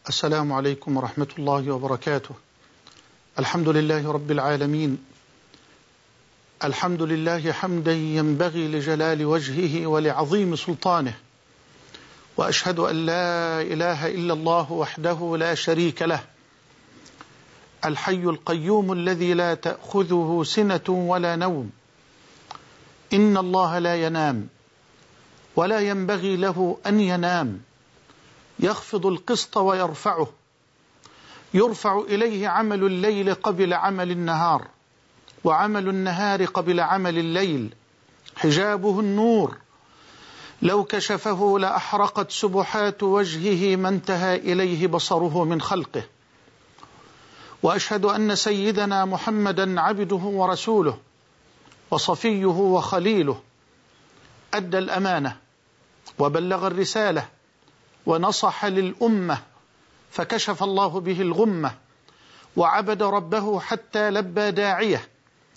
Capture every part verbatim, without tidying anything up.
السلام عليكم ورحمة الله وبركاته. الحمد لله رب العالمين، الحمد لله حمدا ينبغي لجلال وجهه ولعظيم سلطانه، وأشهد أن لا إله إلا الله وحده لا شريك له، الحي القيوم الذي لا تأخذه سنة ولا نوم، إن الله لا ينام ولا ينبغي له أن ينام، يخفض القسط ويرفعه، يرفع إليه عمل الليل قبل عمل النهار، وعمل النهار قبل عمل الليل، حجابه النور، لو كشفه لأحرقت سبحات وجهه ما انتهى إليه بصره من خلقه. وأشهد أن سيدنا محمدا عبده ورسوله وصفيه وخليله، أدى الأمانة وبلغ الرسالة ونصح للأمة، فكشف الله به الغمة، وعبد ربه حتى لبى داعيه،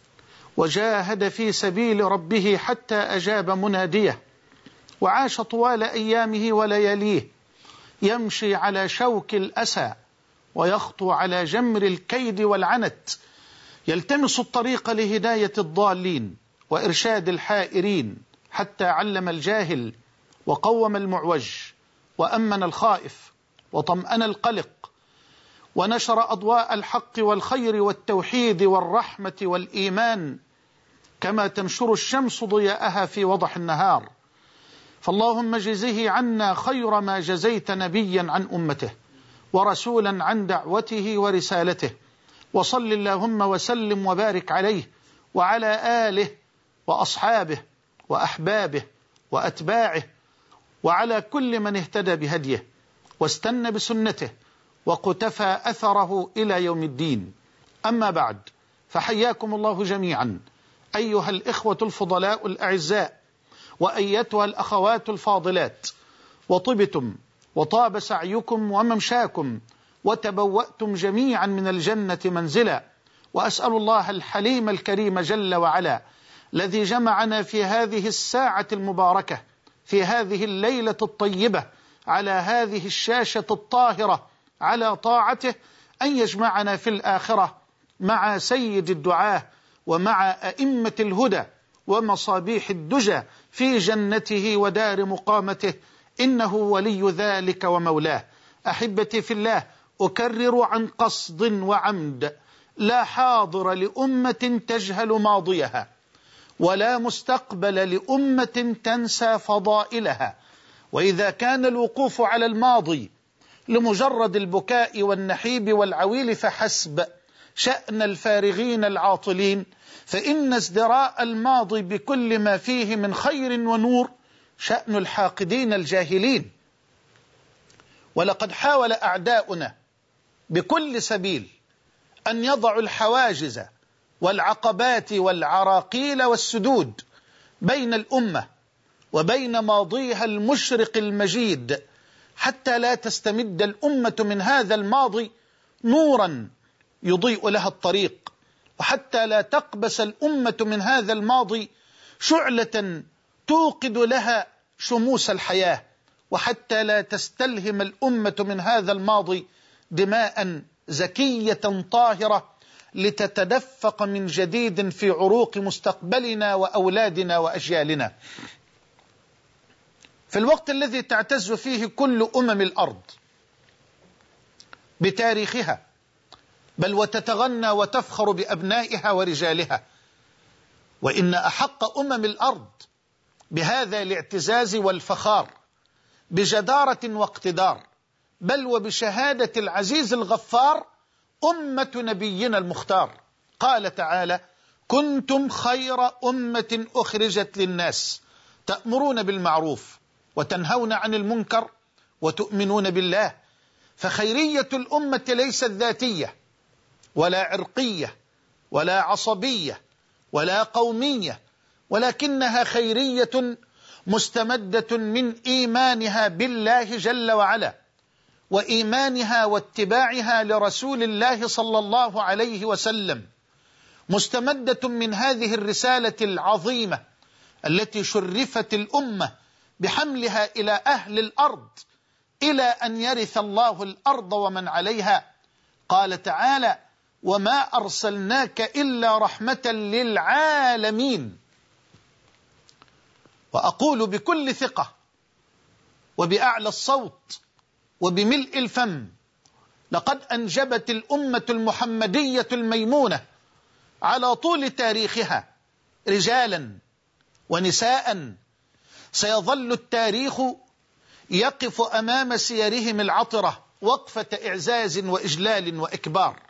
وجاهد في سبيل ربه حتى أجاب مناديه، وعاش طوال أيامه ولياليه يمشي على شوك الأسى ويخطو على جمر الكيد والعنت، يلتمس الطريق لهداية الضالين وإرشاد الحائرين، حتى علم الجاهل وقوم المعوج وأمن الخائف وطمأن القلق، ونشر أضواء الحق والخير والتوحيد والرحمة والإيمان كما تنشر الشمس ضياءها في وضح النهار. فاللهم جزه عنا خير ما جزيت نبيا عن أمته ورسولا عن دعوته ورسالته، وصل اللهم وسلم وبارك عليه وعلى آله وأصحابه وأحبابه وأتباعه وعلى كل من اهتدى بهديه واستنى بسنته وقتفى أثره إلى يوم الدين. أما بعد، فحياكم الله جميعا أيها الإخوة الفضلاء الأعزاء، وأيتها الأخوات الفاضلات، وطبتم وطاب سعيكم وممشاكم وتبوأتم جميعا من الجنة منزلا، وأسأل الله الحليم الكريم جل وعلا الذي جمعنا في هذه الساعة المباركة في هذه الليلة الطيبة على هذه الشاشة الطاهرة على طاعته، أن يجمعنا في الآخرة مع سيد الدعاة ومع أئمة الهدى ومصابيح الدجى في جنته ودار مقامته، إنه ولي ذلك ومولاه. أحبتي في الله، أكرر عن قصد وعمد، لا حاضر لأمة تجهل ماضيها، ولا مستقبل لأمة تنسى فضائلها. وإذا كان الوقوف على الماضي لمجرد البكاء والنحيب والعويل فحسب شأن الفارغين العاطلين، فإن ازدراء الماضي بكل ما فيه من خير ونور شأن الحاقدين الجاهلين. ولقد حاول أعداؤنا بكل سبيل أن يضعوا الحواجز والعقبات والعراقيل والسدود بين الأمة وبين ماضيها المشرق المجيد، حتى لا تستمد الأمة من هذا الماضي نورا يضيء لها الطريق، وحتى لا تقبس الأمة من هذا الماضي شعلة توقد لها شموس الحياة، وحتى لا تستلهم الأمة من هذا الماضي دماء زكية طاهرة لتتدفق من جديد في عروق مستقبلنا وأولادنا وأجيالنا. في الوقت الذي تعتز فيه كل أمم الأرض بتاريخها، بل وتتغنى وتفخر بأبنائها ورجالها، وإن أحق أمم الأرض بهذا الاعتزاز والفخار بجدارة واقتدار، بل وبشهادة العزيز الغفار، أمة نبينا المختار. قال تعالى: كنتم خير أمة أخرجت للناس تأمرون بالمعروف وتنهون عن المنكر وتؤمنون بالله. فخيرية الأمة ليست ذاتية ولا عرقية ولا عصبية ولا قومية، ولكنها خيرية مستمدة من إيمانها بالله جل وعلا، وإيمانها واتباعها لرسول الله صلى الله عليه وسلم، مستمدة من هذه الرسالة العظيمة التي شرفت الأمة بحملها إلى أهل الأرض إلى أن يرث الله الأرض ومن عليها. قال تعالى: وما أرسلناك إلا رحمة للعالمين. وأقول بكل ثقة وبأعلى الصوت وبملء الفم: لقد أنجبت الأمة المحمدية الميمونة على طول تاريخها رجالا ونساء سيظل التاريخ يقف أمام سيرهم العطرة وقفة إعزاز وإجلال وإكبار.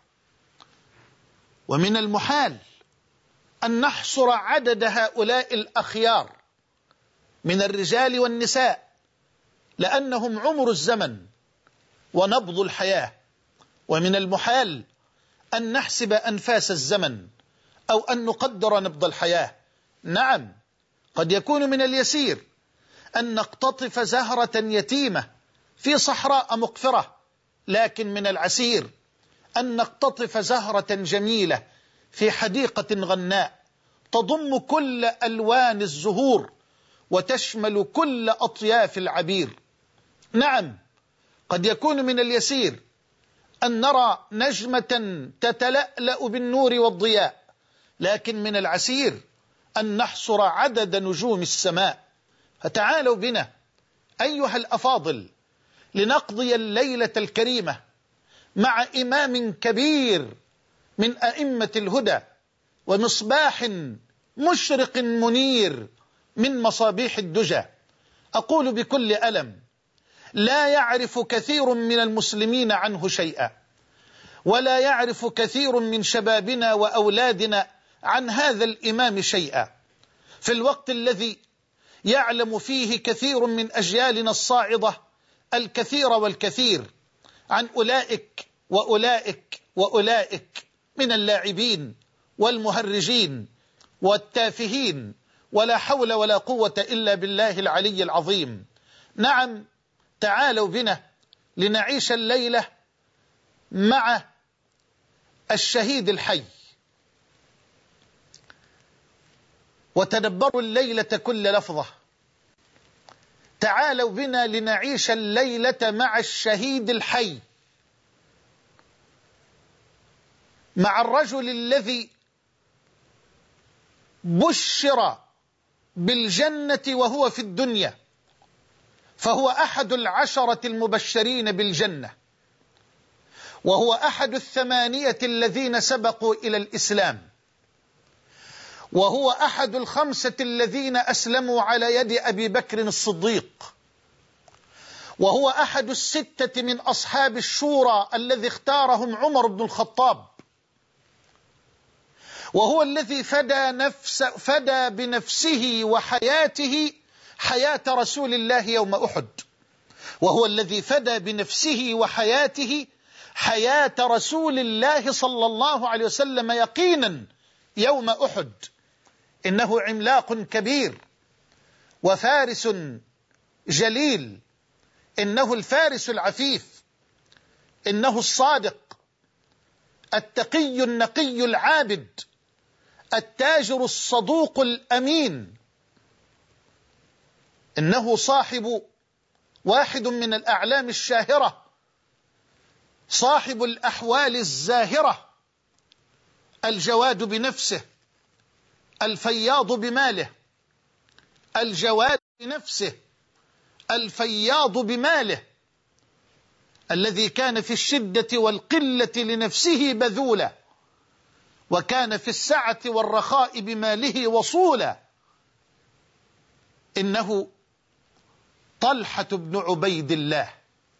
ومن المحال أن نحصر عدد هؤلاء الأخيار من الرجال والنساء، لأنهم عمر الزمن ونبض الحياة. ومن المحال أن نحسب أنفاس الزمن أو أن نقدر نبض الحياة. نعم، قد يكون من اليسير أن نقتطف زهرة يتيمة في صحراء مقفرة، لكن من العسير أن نقتطف زهرة جميلة في حديقة غناء تضم كل ألوان الزهور وتشمل كل أطياف العبير. نعم، قد يكون من اليسير أن نرى نجمة تتلألأ بالنور والضياء، لكن من العسير أن نحصر عدد نجوم السماء. فتعالوا بنا أيها الأفاضل لنقضي الليلة الكريمة مع إمام كبير من أئمة الهدى ومصباح مشرق منير من مصابيح الدجى. أقول بكل ألم: لا يعرف كثير من المسلمين عنه شيئا، ولا يعرف كثير من شبابنا وأولادنا عن هذا الإمام شيئا، في الوقت الذي يعلم فيه كثير من أجيالنا الصاعدة الكثير والكثير عن أولئك وأولئك وأولئك من اللاعبين والمهرجين والتافهين، ولا حول ولا قوة إلا بالله العلي العظيم. نعم، تعالوا بنا لنعيش الليلة مع الشهيد الحي، وتدبروا الليلة كل لفظة. تعالوا بنا لنعيش الليلة مع الشهيد الحي، مع الرجل الذي بشر بالجنة وهو في الدنيا، فهو أحد العشرة المبشرين بالجنة، وهو أحد الثمانية الذين سبقوا إلى الإسلام، وهو أحد الخمسة الذين أسلموا على يد أبي بكر الصديق، وهو أحد الستة من أصحاب الشورى الذي اختارهم عمر بن الخطاب، وهو الذي فدى, نفس فدى بنفسه وحياته حياة رسول الله يوم أحد، وهو الذي فدى بنفسه وحياته حياة رسول الله صلى الله عليه وسلم يقينا يوم أحد. إنه عملاق كبير وفارس جليل، إنه الفارس العفيف، إنه الصادق التقي النقي العابد التاجر الصدوق الأمين، إنه صاحب واحد من الأعلام الشاهرة، صاحب الأحوال الزاهرة، الجواد بنفسه، الفياض بماله، الجواد بنفسه، الفياض بماله، الذي كان في الشدة والقلة لنفسه بذولا، وكان في السعة والرخاء بماله وصولا. إنه طلحة بن عبيد الله،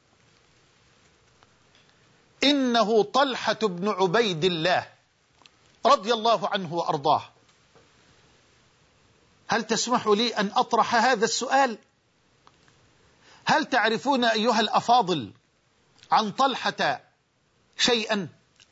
إنه طلحة بن عبيد الله رضي الله عنه وأرضاه. هل تسمح لي أن أطرح هذا السؤال؟ هل تعرفون أيها الأفاضل عن طلحة شيئا؟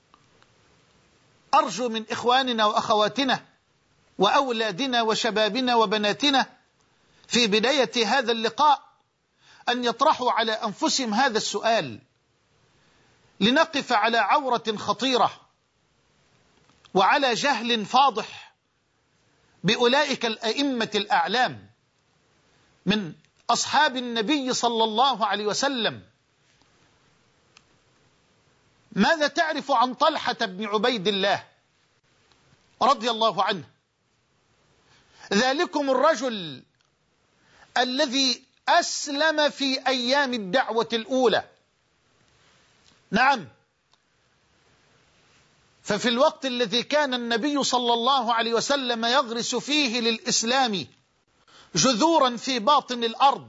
أرجو من إخواننا وأخواتنا وأولادنا وشبابنا وبناتنا في بداية هذا اللقاء أن يطرحوا على أنفسهم هذا السؤال، لنقف على عورة خطيرة وعلى جهل فاضح بأولئك الأئمة الأعلام من أصحاب النبي صلى الله عليه وسلم. ماذا تعرف عن طلحة بن عبيد الله رضي الله عنه؟ ذلكم الرجل الذي أسلم في أيام الدعوة الأولى. نعم، ففي الوقت الذي كان النبي صلى الله عليه وسلم يغرس فيه للإسلام جذورا في باطن الأرض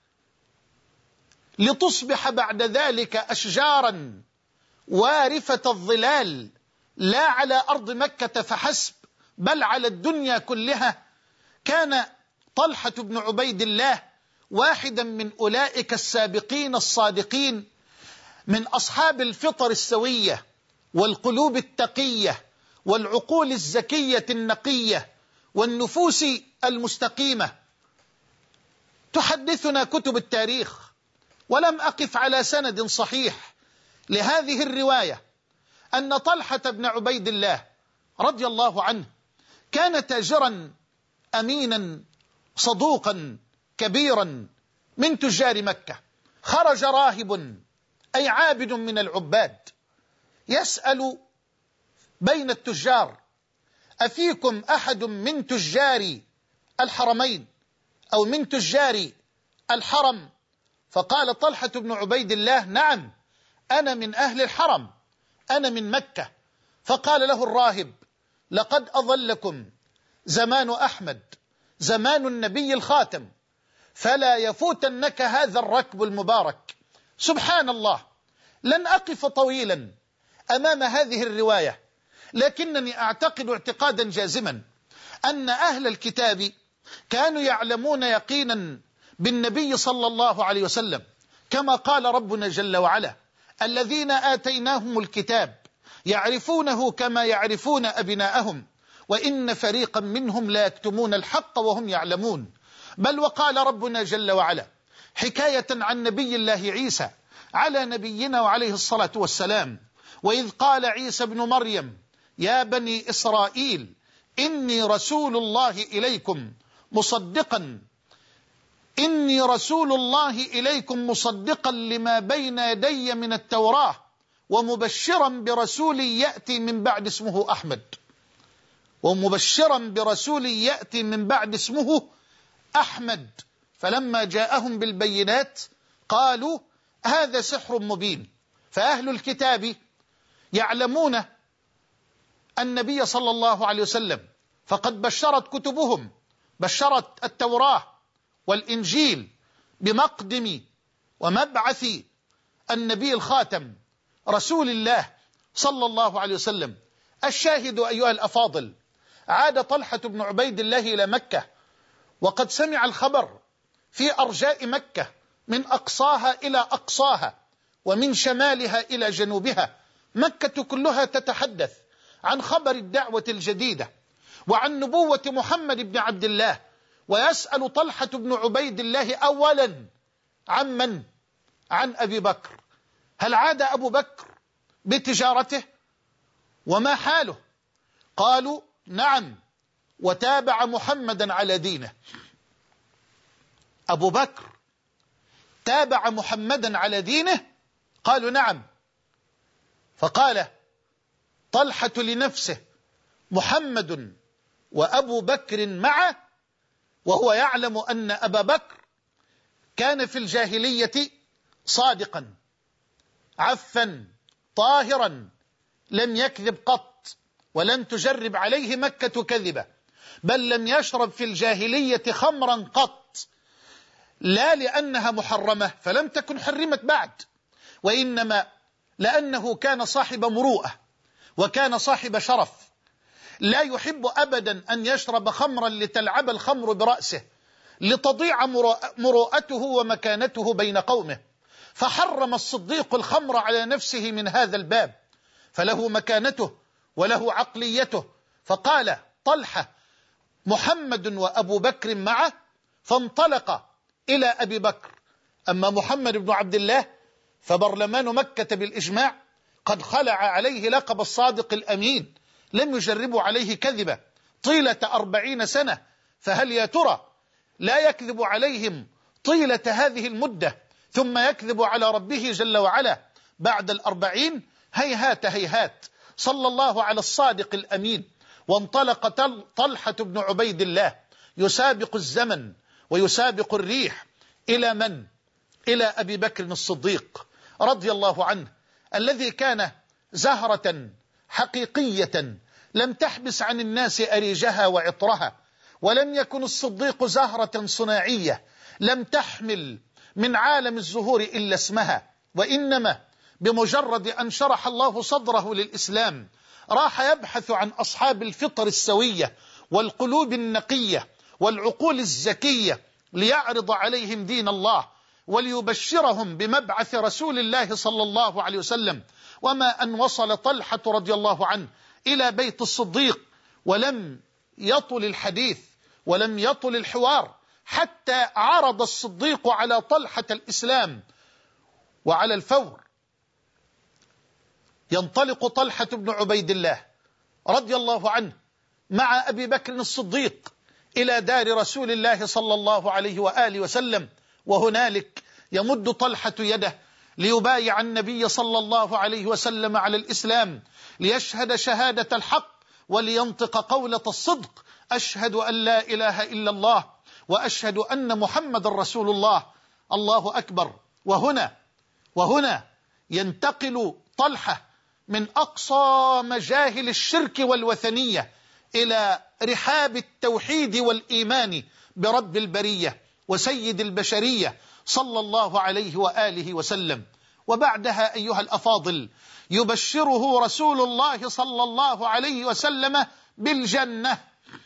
لتصبح بعد ذلك أشجارا وارفة الظلال، لا على أرض مكة فحسب بل على الدنيا كلها، كان طلحة بن عبيد الله واحدا من أولئك السابقين الصادقين، من أصحاب الفطر السوية والقلوب التقية والعقول الزكية النقية والنفوس المستقيمة. تحدثنا كتب التاريخ، ولم أقف على سند صحيح لهذه الرواية، أن طلحة بن عبيد الله رضي الله عنه كان تاجرا أمينا صدوقا كبيرا من تجار مكة. خرج راهب أي عابد من العباد يسأل بين التجار: أفيكم أحد من تجار الحرمين أو من تجار الحرم؟ فقال طلحة بن عبيد الله: نعم، أنا من أهل الحرم، أنا من مكة. فقال له الراهب: لقد أظلكم زمان أحمد، زمان النبي الخاتم، فلا يفوتنك هذا الركب المبارك. سبحان الله، لن أقف طويلا أمام هذه الرواية، لكنني أعتقد اعتقادا جازما أن أهل الكتاب كانوا يعلمون يقينا بالنبي صلى الله عليه وسلم، كما قال ربنا جل وعلا: الذين آتيناهم الكتاب يعرفونه كما يعرفون أبناءهم وإن فريقا منهم لا يكتمون الحق وهم يعلمون. بل وقال ربنا جل وعلا حكاية عن نبي الله عيسى على نبينا وعليه الصلاة والسلام: وإذ قال عيسى بن مريم يا بني إسرائيل إني رسول الله إليكم مصدقا إني رسول الله إليكم مصدقا لما بين يدي من التوراة ومبشرا برسول يأتي من بعد اسمه أحمد ومبشرا برسول يأتي من بعد اسمه أحمد. فلما جاءهم بالبينات قالوا هذا سحر مبين. فأهل الكتاب يعلمون النبي صلى الله عليه وسلم، فقد بشرت كتبهم، بشرت التوراة والإنجيل بمقدم ومبعث النبي الخاتم رسول الله صلى الله عليه وسلم. الشاهد أيها الأفاضل، عاد طلحة بن عبيد الله إلى مكة، وقد سمع الخبر في أرجاء مكة من أقصاها إلى أقصاها ومن شمالها إلى جنوبها. مكة كلها تتحدث عن خبر الدعوة الجديدة وعن نبوة محمد بن عبد الله. ويسأل طلحة بن عبيد الله أولا عن من؟ عن أبي بكر. هل عاد أبو بكر بتجارته؟ وما حاله؟ قالوا نعم، وتابع محمدا على دينه. أبو بكر تابع محمدا على دينه؟ قالوا نعم. فقال طلحة لنفسه: محمد وأبو بكر معه، وهو يعلم أن أبا بكر كان في الجاهلية صادقا عفا طاهرا، لم يكذب قط، ولم تجرب عليه مكة كذبة، بل لم يشرب في الجاهلية خمرا قط، لا لأنها محرمة فلم تكن حرمت بعد، وإنما لأنه كان صاحب مروءة وكان صاحب شرف، لا يحب أبدا أن يشرب خمرا لتلعب الخمر برأسه، لتضيع مروءته ومكانته بين قومه. فحرم الصديق الخمر على نفسه من هذا الباب، فله مكانته وله عقليته. فقال طلحة: محمد وأبو بكر معه، فانطلق إلى أبي بكر. أما محمد بن عبد الله فبرلمان مكة بالإجماع قد خلع عليه لقب الصادق الأمين، لم يجربوا عليه كذبة طيلة أربعين سنة، فهل يا ترى لا يكذب عليهم طيلة هذه المدة ثم يكذب على ربه جل وعلا بعد الأربعين؟ هيهات هيهات. صلى الله على الصادق الأمين. وانطلق طلحة بن عبيد الله يسابق الزمن ويسابق الريح إلى من؟ إلى أبي بكر الصديق رضي الله عنه، الذي كان زهرة حقيقية لم تحبس عن الناس أريجها وعطرها، ولم يكن الصديق زهرة صناعية لم تحمل من عالم الزهور إلا اسمها، وإنما بمجرد أن شرح الله صدره للإسلام راح يبحث عن أصحاب الفطر السوية والقلوب النقية والعقول الزكية ليعرض عليهم دين الله وليبشرهم بمبعث رسول الله صلى الله عليه وسلم. وما أن وصل طلحة رضي الله عنه إلى بيت الصديق ولم يطل الحديث ولم يطل الحوار حتى عرض الصديق على طلحة الإسلام وعلى الفور. ينطلق طلحة بن عبيد الله رضي الله عنه مع أبي بكر الصديق إلى دار رسول الله صلى الله عليه وآله وسلم، وهنالك يمد طلحة يده ليبايع النبي صلى الله عليه وسلم على الإسلام، ليشهد شهادة الحق ولينطق قولة الصدق: أشهد أن لا إله إلا الله وأشهد أن محمد رسول الله. الله أكبر. وهنا وهنا ينتقل طلحة من أقصى مجاهل الشرك والوثنية إلى رحاب التوحيد والإيمان برب البرية وسيد البشرية صلى الله عليه وآله وسلم. وبعدها أيها الأفاضل يبشره رسول الله صلى الله عليه وسلم بالجنة.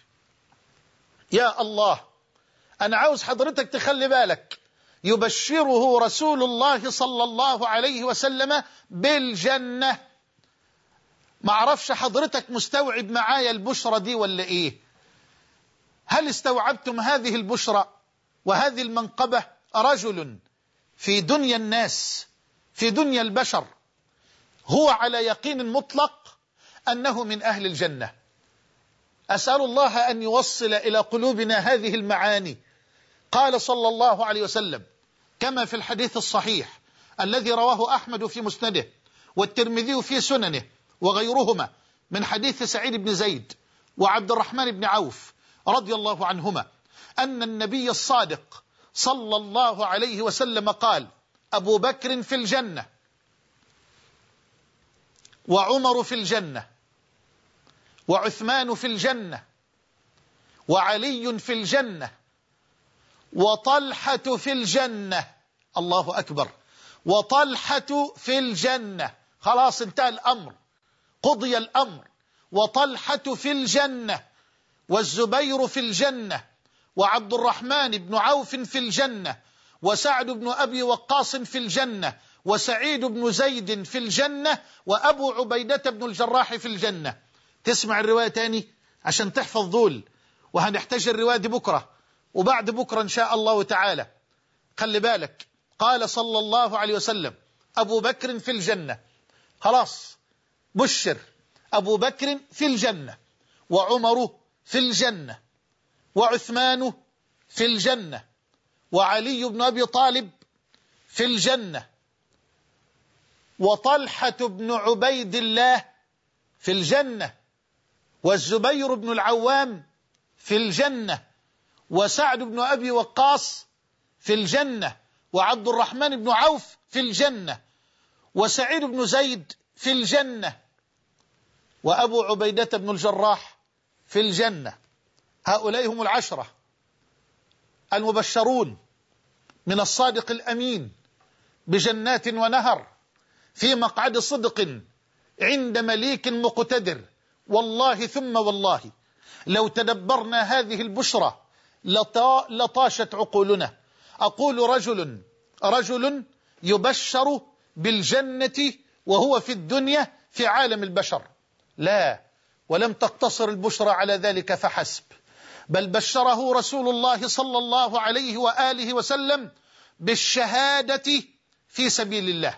يا الله، أنا عاوز حضرتك تخلي بالك، يبشره رسول الله صلى الله عليه وسلم بالجنة. معرفش حضرتك مستوعب معايا البشرة دي ولا إيه؟ هل استوعبتم هذه البشرة وهذه المنقبة؟ رجل في دنيا الناس، في دنيا البشر، هو على يقين مطلق أنه من أهل الجنة. أسأل الله أن يوصل إلى قلوبنا هذه المعاني. قال صلى الله عليه وسلم كما في الحديث الصحيح الذي رواه أحمد في مسنده والترمذي في سننه وغيرهما من حديث سعيد بن زيد وعبد الرحمن بن عوف رضي الله عنهما أن النبي الصادق صلى الله عليه وسلم قال: أبو بكر في الجنة، وعمر في الجنة، وعثمان في الجنة، وعلي في الجنة، وطلحة في الجنة. الله أكبر. وطلحة في الجنة. خلاص انتهى الأمر، قضي الأمر. وطلحة في الجنة، والزبير في الجنة، وعبد الرحمن بن عوف في الجنة، وسعد بن أبي وقاص في الجنة، وسعيد بن زيد في الجنة، وأبو عبيدة بن الجراح في الجنة. تسمع الرواية تاني عشان تحفظ ذول، وهنحتاج الرواية دي بكرة وبعد بكرة إن شاء الله تعالى. خلي بالك، قال صلى الله عليه وسلم: أبو بكر في الجنة. خلاص بشر، أبو بكر في الجنة، وعمر في الجنة، وعثمان في الجنة، وعلي بن أبي طالب في الجنة، وطلحة بن عبيد الله في الجنة، والزبير بن العوام في الجنة، وسعد بن أبي وقاص في الجنة، وعبد الرحمن بن عوف في الجنة، وسعيد بن زيد في الجنة، وأبو عبيدة بن الجراح في الجنة. هؤلاء هم العشرة المبشرون من الصادق الأمين بجنات ونهر في مقعد صدق عند مليك مقتدر. والله ثم والله لو تدبرنا هذه البشرى لطاشت عقولنا. أقول رجل رجل يبشر بالجنة وهو في الدنيا في عالم البشر. لا، ولم تقتصر البشرى على ذلك فحسب، بل بشره رسول الله صلى الله عليه وآله وسلم بالشهادة في سبيل الله.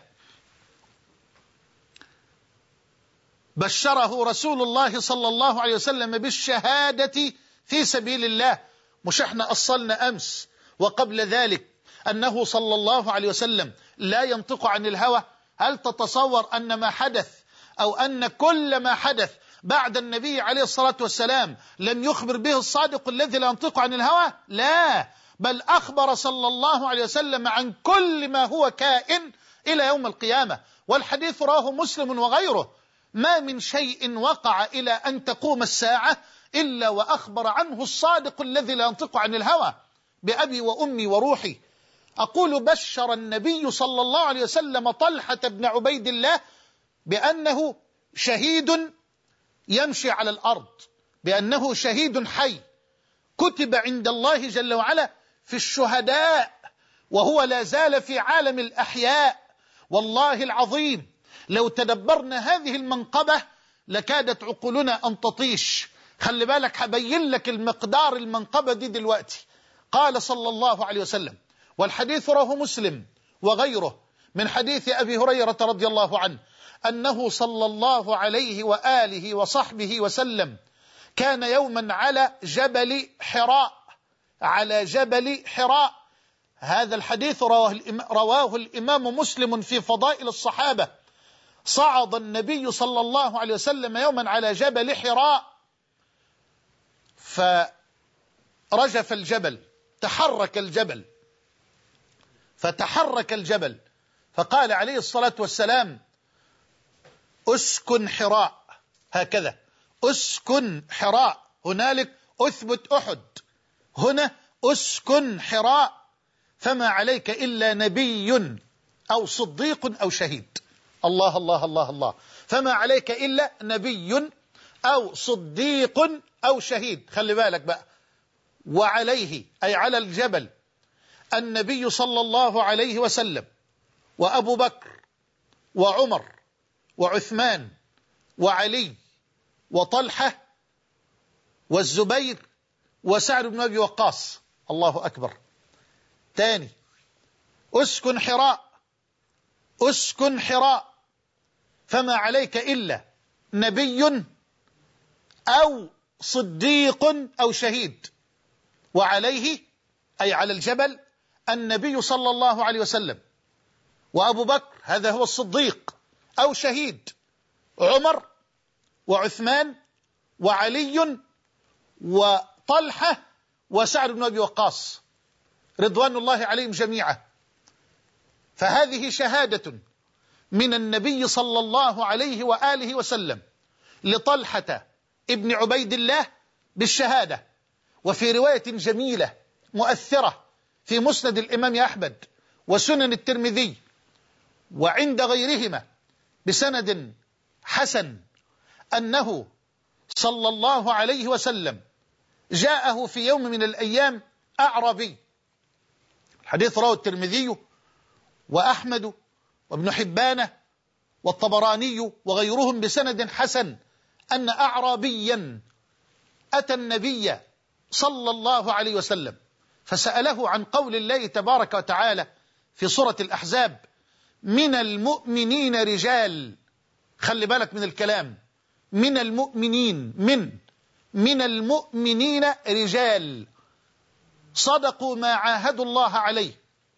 بشره رسول الله صلى الله عليه وسلم بالشهادة في سبيل الله. مش احنا أصلنا أمس وقبل ذلك أنه صلى الله عليه وسلم لا ينطق عن الهوى؟ هل تتصور أن ما حدث أو أن كل ما حدث بعد النبي عليه الصلاة والسلام لم يخبر به الصادق الذي لا ينطق عن الهوى؟ لا، بل أخبر صلى الله عليه وسلم عن كل ما هو كائن إلى يوم القيامة. والحديث رواه مسلم وغيره: ما من شيء وقع إلى أن تقوم الساعة إلا وأخبر عنه الصادق الذي لا ينطق عن الهوى. بأبي وأمي وروحي أقول: بشر النبي صلى الله عليه وسلم طلحة بن عبيد الله بأنه شهيد يمشي على الأرض، بأنه شهيد حي كتب عند الله جل وعلا في الشهداء، وهو لا زال في عالم الأحياء. والله العظيم لو تدبرنا هذه المنقبة لكادت عقولنا أن تطيش. خلي بالك، هبين لك المقدار المنقبة دي دلوقتي. قال صلى الله عليه وسلم، والحديث رواه مسلم وغيره من حديث أبي هريرة رضي الله عنه، أنه صلى الله عليه وآله وصحبه وسلم كان يوما على جبل حراء، على جبل حراء. هذا الحديث رواه, رواه الإمام مسلم في فضائل الصحابة. صعد النبي صلى الله عليه وسلم يوما على جبل حراء، فرجف الجبل، تحرك الجبل، فتحرك الجبل، فقال عليه الصلاة والسلام: أسكن حراء، هكذا أسكن حراء، هنالك أثبت أحد، هنا أسكن حراء، فما عليك إلا نبي أو صديق أو شهيد. الله الله الله الله، فما عليك إلا نبي أو صديق أو شهيد. خلي بالك بقى، وعليه أي على الجبل النبي صلى الله عليه وسلم وأبو بكر وعمر وعثمان وعلي وطلحة والزبير وسعد بن أبي وقاص. الله أكبر. تاني: أسكن حراء، أسكن حراء، فما عليك إلا نبي أو صديق أو شهيد. وعليه أي على الجبل النبي صلى الله عليه وسلم وأبو بكر، هذا هو الصديق أو شهيد، عمر وعثمان وعلي وطلحة وسعد بن أبي وقاص رضوان الله عليهم جميعا. فهذه شهادة من النبي صلى الله عليه وآله وسلم لطلحة ابن عبيد الله بالشهادة. وفي رواية جميلة مؤثرة في مسند الإمام أحمد وسنن الترمذي وعند غيرهما بسند حسن، أنه صلى الله عليه وسلم جاءه في يوم من الأيام أعرابي. الحديث رواه الترمذي وأحمد وابن حبان والطبراني وغيرهم بسند حسن، أن أعرابيا أتى النبي صلى الله عليه وسلم فسأله عن قول الله تبارك وتعالى في سورة الأحزاب: من المؤمنين رجال. خلي بالك من الكلام، من المؤمنين، من من المؤمنين رجال صدقوا ما عاهدوا الله عليه.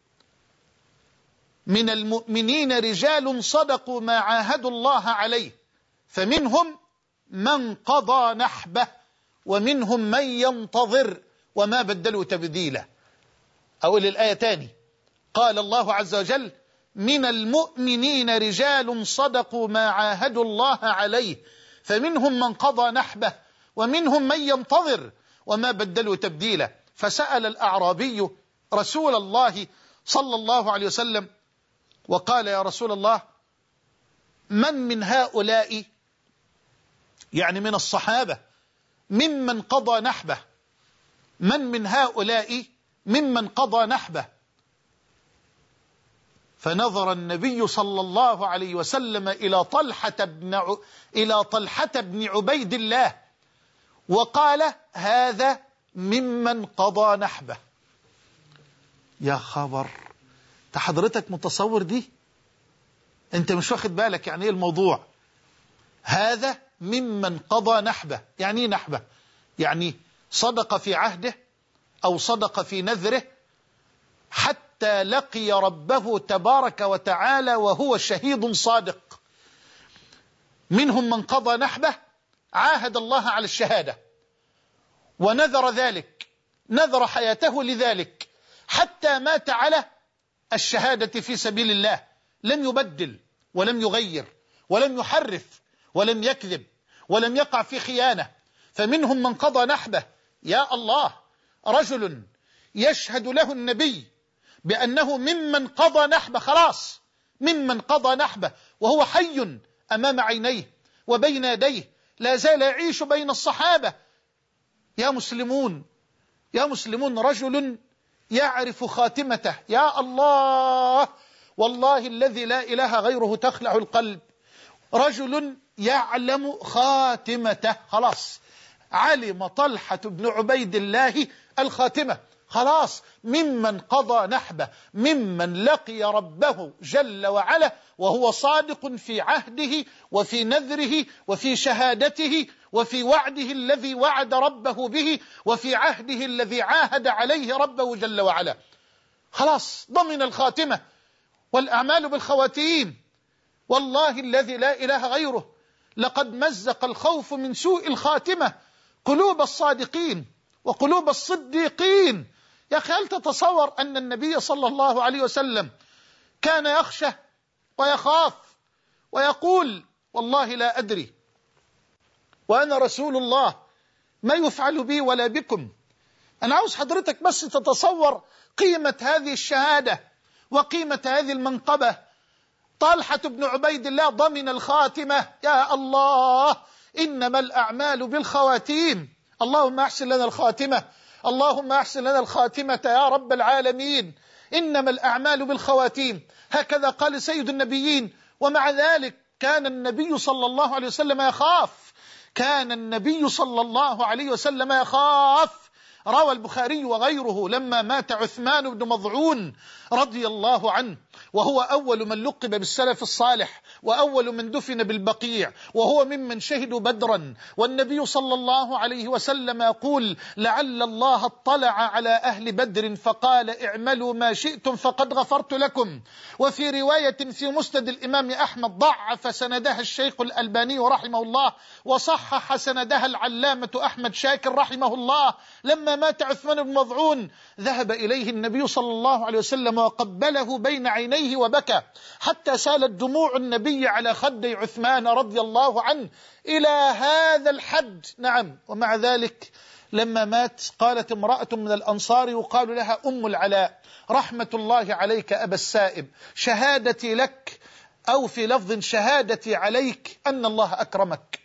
من المؤمنين رجال صدقوا ما عاهدوا الله عليه، فمنهم من قضى نحبه ومنهم من ينتظر وما بدلوا تبديلا. أقول الآية تاني، قال الله عز وجل: من المؤمنين رجال صدقوا ما عاهدوا الله عليه، فمنهم من قضى نحبه ومنهم من ينتظر وما بدلوا تبديلا. فسأل الأعرابي رسول الله صلى الله عليه وسلم وقال: يا رسول الله، من من هؤلاء، يعني من الصحابة، ممن قضى نحبه، من من هؤلاء ممن قضى نحبه؟ فنظر النبي صلى الله عليه وسلم إلى طلحة بن ع... إلى طلحة بن عبيد الله وقال: هذا ممن قضى نحبه. يا خبر، حضرتك متصور دي؟ انت مش واخد بالك يعني ايه الموضوع. هذا ممن قضى نحبه، يعني ايه نحبه؟ يعني صدق في عهده أو صدق في نذره حتى حتى لقي ربه تبارك وتعالى وهو شهيد صادق. منهم من قضى نحبه، عاهد الله على الشهادة ونذر ذلك، نذر حياته لذلك حتى مات على الشهادة في سبيل الله، لم يبدل ولم يغير ولم يحرف ولم يكذب ولم يقع في خيانة. فمنهم من قضى نحبه. يا الله، رجل يشهد له النبي بأنه ممن قضى نحبه، خلاص ممن قضى نحبه، وهو حي أمام عينيه وبين يديه، لا زال يعيش بين الصحابة. يا مسلمون يا مسلمون رجل يعرف خاتمته. يا الله، والله الذي لا إله غيره تخلع القلب. رجل يعلم خاتمته، خلاص علم طلحة بن عبيد الله الخاتمة، خلاص ممن قضى نحبه، ممن لقي ربه جل وعلا وهو صادق في عهده وفي نذره وفي شهادته وفي وعده الذي وعد ربه به وفي عهده الذي عاهد عليه ربه جل وعلا. خلاص ضمن الخاتمة، والأعمال بالخواتيم. والله الذي لا إله غيره لقد مزق الخوف من سوء الخاتمة قلوب الصادقين وقلوب الصديقين. يا أخي، هل تتصور أن النبي صلى الله عليه وسلم كان يخشى ويخاف ويقول والله لا أدري وأنا رسول الله ما يفعل بي ولا بكم؟ أنا عاوز حضرتك بس تتصور قيمة هذه الشهادة وقيمة هذه المنقبة. طلحة بن عبيد الله ضمن الخاتمة. يا الله، إنما الأعمال بالخواتيم. اللهم أحسن لنا الخاتمة، اللهم أحسن لنا الخاتمة يا رب العالمين. إنما الأعمال بالخواتيم، هكذا قال سيد النبيين. ومع ذلك كان النبي صلى الله عليه وسلم يخاف، كان النبي صلى الله عليه وسلم يخاف. روى البخاري وغيره لما مات عثمان بن مظعون رضي الله عنه، وهو أول من لقب بالسلف الصالح وأول من دفن بالبقيع، وهو ممن شهدوا بدرا، والنبي صلى الله عليه وسلم يقول لعل الله اطلع على أهل بدر فقال اعملوا ما شئتم فقد غفرت لكم. وفي رواية في مسند الإمام أحمد ضعف سندها الشيخ الألباني رحمه الله، وصحح سندها العلامة أحمد شاكر رحمه الله، لما مات عثمان بن مظعون ذهب إليه النبي صلى الله عليه وسلم وقبله بين عينيه وبكى حتى سالت دموع النبي على خدي عثمان رضي الله عنه إلى هذا الحد. نعم، ومع ذلك لما مات قالت امرأة من الأنصار يقال لها أم العلاء رحمة الله عليك أبا السائب، شهادتي لك، أو في لفظ شهادتي عليك أن الله أكرمك.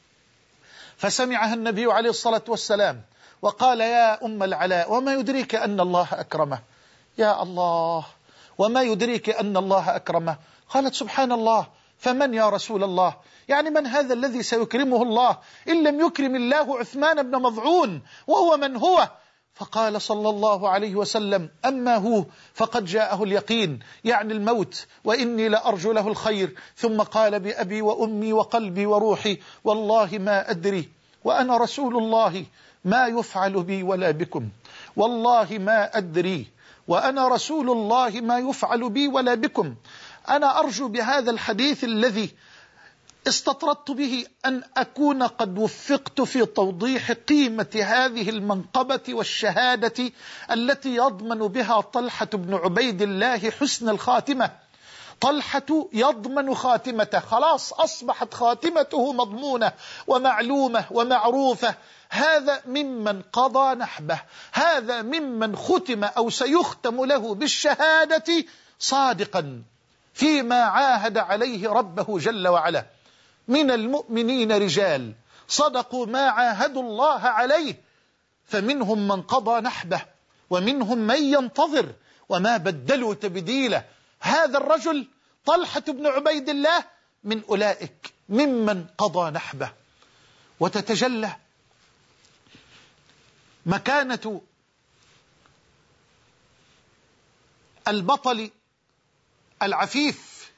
فسمعها النبي عليه الصلاة والسلام وقال يا أم العلاء وما يدريك أن الله أكرمه؟ يا الله، وما يدريك أن الله أكرمه؟ قالت سبحان الله، فمن يا رسول الله؟ يعني من هذا الذي سيكرمه الله إن لم يكرم الله عثمان بن مظعون، وهو من هو؟ فقال صلى الله عليه وسلم أما هو فقد جاءه اليقين، يعني الموت، وإني لأرجو له الخير. ثم قال بأبي وأمي وقلبي وروحي والله ما أدري وأنا رسول الله ما يفعل بي ولا بكم، والله ما أدري وأنا رسول الله ما يفعل بي ولا بكم. أنا أرجو بهذا الحديث الذي استطردت به أن أكون قد وفقت في توضيح قيمة هذه المنقبة والشهادة التي يضمن بها طلحة بن عبيد الله حسن الخاتمة. طلحة يضمن خاتمته، خلاص أصبحت خاتمته مضمونة ومعلومة ومعروفة. هذا ممن قضى نحبه، هذا ممن ختم أو سيختم له بالشهادة صادقا فيما عاهد عليه ربه جل وعلا. من المؤمنين رجال صدقوا ما عاهدوا الله عليه، فمنهم من قضى نحبه ومنهم من ينتظر وما بدلوا تبديله. هذا الرجل طلحة بن عبيد الله من أولئك ممن قضى نحبه. وتتجلى مكانة البطل العفيف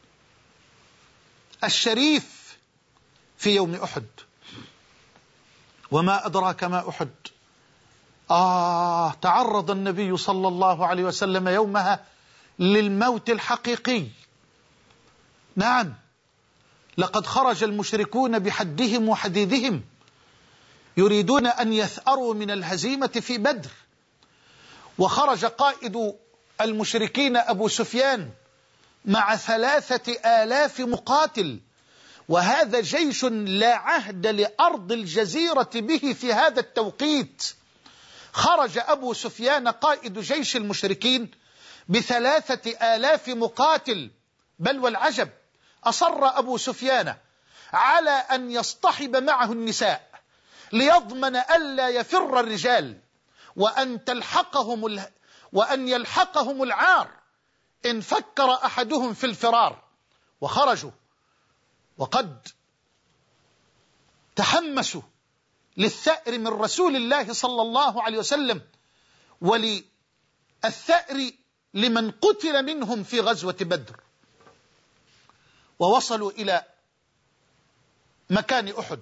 الشريف في يوم أحد. وما أدراك ما أحد؟ آه تعرض النبي صلى الله عليه وسلم يومها للموت الحقيقي. نعم، لقد خرج المشركون بحدهم وحديدهم يريدون أن يثأروا من الهزيمة في بدر، وخرج قائد المشركين أبو سفيان مع ثلاثة آلاف مقاتل، وهذا جيش لا عهد لأرض الجزيرة به في هذا التوقيت. خرج أبو سفيان قائد جيش المشركين بثلاثة آلاف مقاتل، بل والعجب أصر أبو سفيان على أن يصطحب معه النساء ليضمن ألا يفر الرجال، وأن تلحقهم ال... وأن يلحقهم العار إن فكر أحدهم في الفرار. وخرجوا وقد تحمسوا للثأر من رسول الله صلى الله عليه وسلم، وللثأر لمن قتل منهم في غزوة بدر. ووصلوا إلى مكان أحد،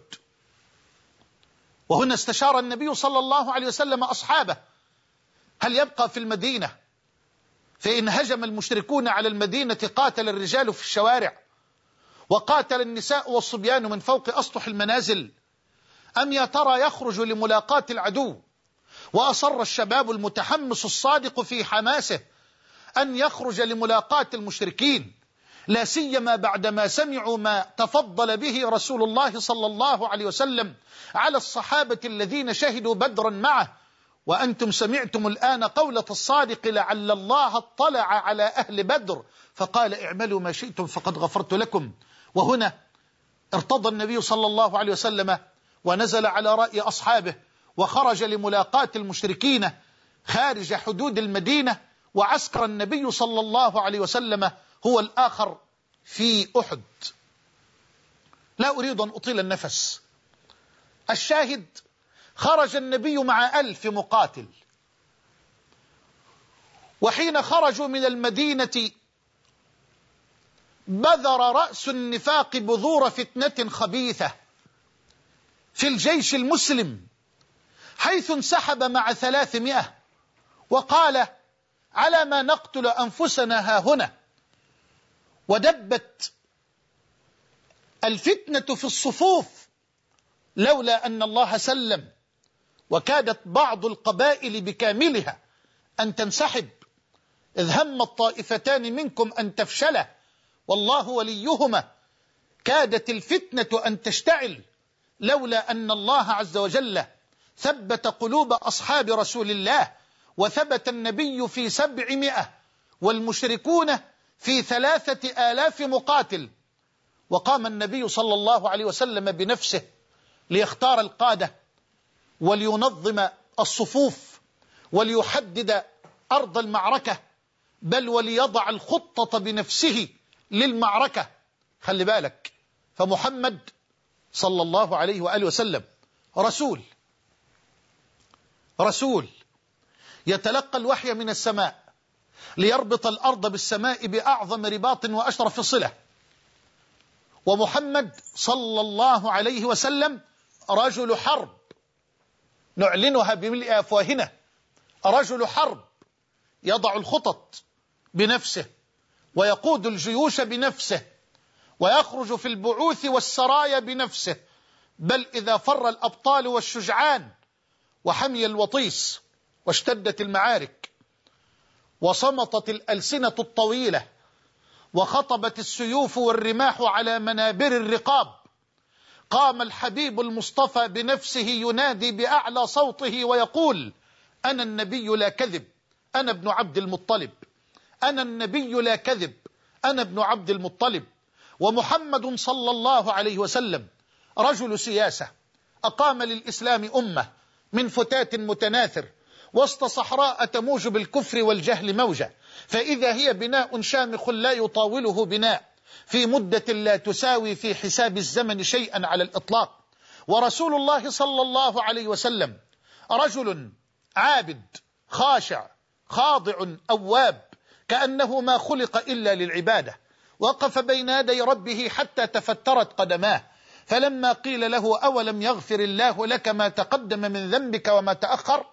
وهنا استشار النبي صلى الله عليه وسلم أصحابه هل يبقى في المدينة فإن هجم المشركون على المدينة قاتل الرجال في الشوارع وقاتل النساء والصبيان من فوق أسطح المنازل، أم يا ترى يخرج لملاقاة العدو؟ وأصر الشباب المتحمس الصادق في حماسه أن يخرج لملاقاة المشركين، لا سيما بعدما سمعوا ما تفضل به رسول الله صلى الله عليه وسلم على الصحابة الذين شهدوا بدرا معه. وأنتم سمعتم الآن قولة الصادق لعل الله اطلع على أهل بدر فقال اعملوا ما شئتم فقد غفرت لكم. وهنا ارتضى النبي صلى الله عليه وسلم ونزل على رأي أصحابه وخرج لملاقاة المشركين خارج حدود المدينة، وعسكر النبي صلى الله عليه وسلم هو الآخر في أحد. لا أريد أن أطيل النفس. الشاهد خرج النبي مع ألف مقاتل، وحين خرجوا من المدينة بذر رأس النفاق بذور فتنة خبيثة في الجيش المسلم، حيث انسحب مع ثلاثمائة وقال على ما نقتل أنفسنا ها هنا. ودبت الفتنة في الصفوف لولا أن الله سلم، وكادت بعض القبائل بكاملها أن تنسحب، إذ هم الطائفتان منكم أن تفشلا والله وليهما. كادت الفتنة أن تشتعل لولا أن الله عز وجل ثبت قلوب أصحاب رسول الله، وثبت النبي في سبعمائة والمشركون في ثلاثة آلاف مقاتل. وقام النبي صلى الله عليه وسلم بنفسه ليختار القادة ولينظم الصفوف وليحدد أرض المعركة، بل وليضع الخطة بنفسه للمعركة. خلي بالك، فمحمد صلى الله عليه وآله وسلم رسول رسول يتلقى الوحي من السماء ليربط الأرض بالسماء بأعظم رباط وأشرف صلة. ومحمد صلى الله عليه وسلم رجل حرب نعلنها بملء أفواهنا، رجل حرب يضع الخطط بنفسه ويقود الجيوش بنفسه ويخرج في البعوث والسرايا بنفسه، بل إذا فر الأبطال والشجعان وحمي الوطيس واشتدت المعارك وصمتت الألسنة الطويلة وخطبت السيوف والرماح على منابر الرقاب، قام الحبيب المصطفى بنفسه ينادي بأعلى صوته ويقول أنا النبي لا كذب أنا ابن عبد المطلب، أنا النبي لا كذب أنا ابن عبد المطلب. ومحمد صلى الله عليه وسلم رجل سياسة، أقام للإسلام أمة من فتات متناثر وسط صحراء تموج بالكفر والجهل موجة، فإذا هي بناء شامخ لا يطاوله بناء في مدة لا تساوي في حساب الزمن شيئا على الإطلاق. ورسول الله صلى الله عليه وسلم رجل عابد خاشع خاضع أواب، كأنه ما خلق إلا للعبادة، وقف بين يدي ربه حتى تفترت قدماه، فلما قيل له أولم يغفر الله لك ما تقدم من ذنبك وما تأخر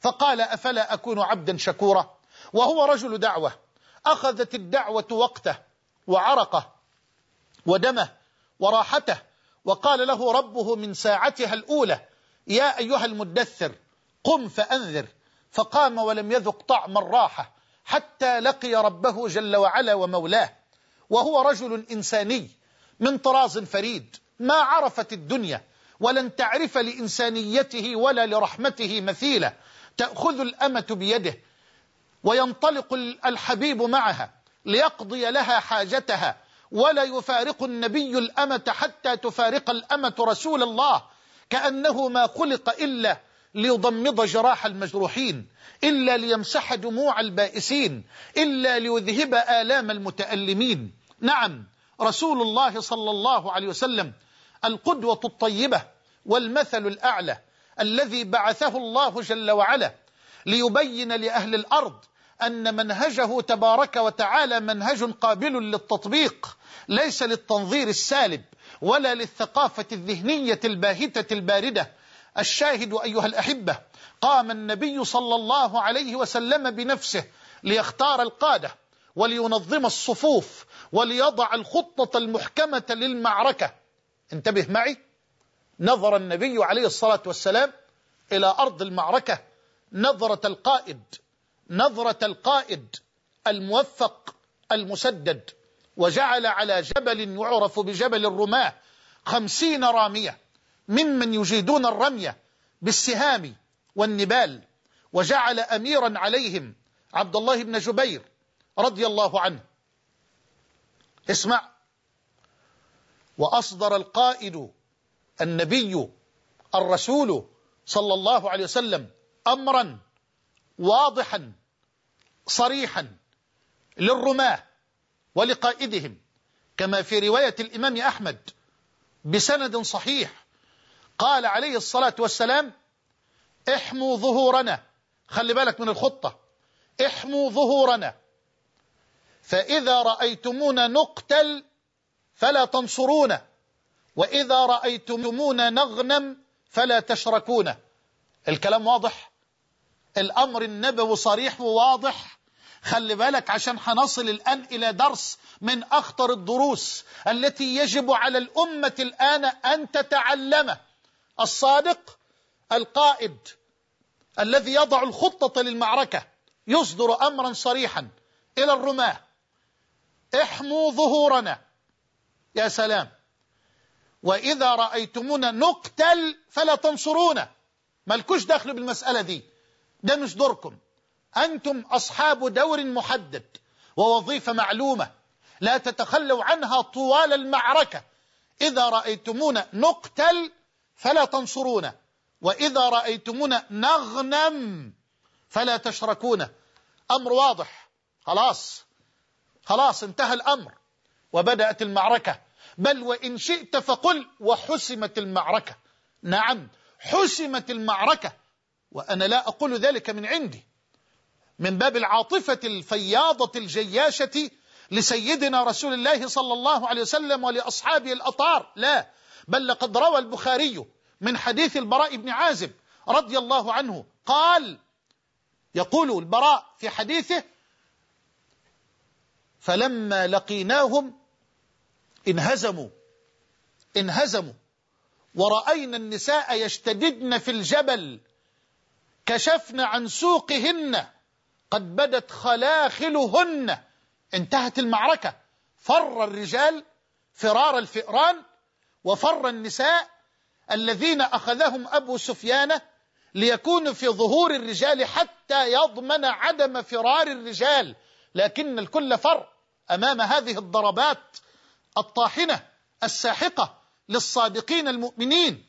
فقال أفلا أكون عبدا شكورا؟ وهو رجل دعوة، أخذت الدعوة وقته وعرقه ودمه وراحته، وقال له ربه من ساعتها الأولى يا أيها المدثر قم فأنذر، فقام ولم يذق طعم الراحة حتى لقي ربه جل وعلا ومولاه. وهو رجل إنساني من طراز فريد، ما عرفت الدنيا ولن تعرف لإنسانيته ولا لرحمته مثيلة. تأخذ الأمة بيده وينطلق الحبيب معها ليقضي لها حاجتها، ولا يفارق النبي الأمة حتى تفارق الأمة رسول الله، كأنه ما خلق إلا ليضمد جراح المجروحين، إلا ليمسح دموع البائسين، إلا ليذهب آلام المتألمين. نعم، رسول الله صلى الله عليه وسلم القدوة الطيبة والمثل الأعلى الذي بعثه الله جل وعلا ليبين لأهل الأرض أن منهجه تبارك وتعالى منهج قابل للتطبيق، ليس للتنظير السالب ولا للثقافة الذهنية الباهتة الباردة. الشاهد أيها الأحبة، قام النبي صلى الله عليه وسلم بنفسه ليختار القادة ولينظم الصفوف وليضع الخطة المحكمة للمعركة. انتبه معي، نظر النبي عليه الصلاة والسلام إلى أرض المعركة نظرة القائد، نظرة القائد الموفق المسدد، وجعل على جبل يعرف بجبل الرماة خمسين رامية ممن يجيدون الرمية بالسهام والنبال، وجعل أميرا عليهم عبد الله بن جبير رضي الله عنه. اسمع، وأصدر القائد النبي الرسول صلى الله عليه وسلم أمرا واضحا صريحا للرماة ولقائدهم، كما في رواية الإمام أحمد بسند صحيح، قال عليه الصلاة والسلام احموا ظهورنا، خلي بالك من الخطة، احموا ظهورنا، فإذا رأيتمونا نقتل فلا تنصرونا، وإذا رأيتمونا نغنم فلا تشركونا. الكلام واضح، الأمر النبوي صريح وواضح. خلي بالك عشان حنصل الآن إلى درس من أخطر الدروس التي يجب على الأمة الآن أن تتعلمه. الصادق القائد الذي يضع الخطة للمعركة يصدر أمرا صريحا إلى الرماة، احموا ظهورنا، يا سلام، وإذا رأيتمونا نقتل فلا تنصرونا. مالكوش دخل بالمسألة دي، ده مش دوركم، أنتم أصحاب دور محدد ووظيفة معلومة لا تتخلوا عنها طوال المعركة. إذا رأيتمونا نقتل فلا تنصرونا، وإذا رأيتمونا نغنم فلا تشركونا. أمر واضح، خلاص خلاص انتهى الأمر وبدأت المعركة. بل وإن شئت فقل وحسمت المعركة. نعم، حسمت المعركة، وأنا لا أقول ذلك من عندي من باب العاطفة الفياضة الجياشة لسيدنا رسول الله صلى الله عليه وسلم ولأصحابه الأطهار، لا، بل لقد روى البخاري من حديث البراء بن عازب رضي الله عنه قال، يقول البراء في حديثه: فلما لقيناهم انهزموا انهزموا ورأينا النساء يشتددن في الجبل كشفن عن سوقهن قد بدت خلاخلهن. انتهت المعركة، فر الرجال فرار الفئران، وفر النساء الذين أخذهم أبو سفيان ليكونوا في ظهور الرجال حتى يضمن عدم فرار الرجال، لكن الكل فر أمام هذه الضربات الطاحنة الساحقة للصادقين المؤمنين.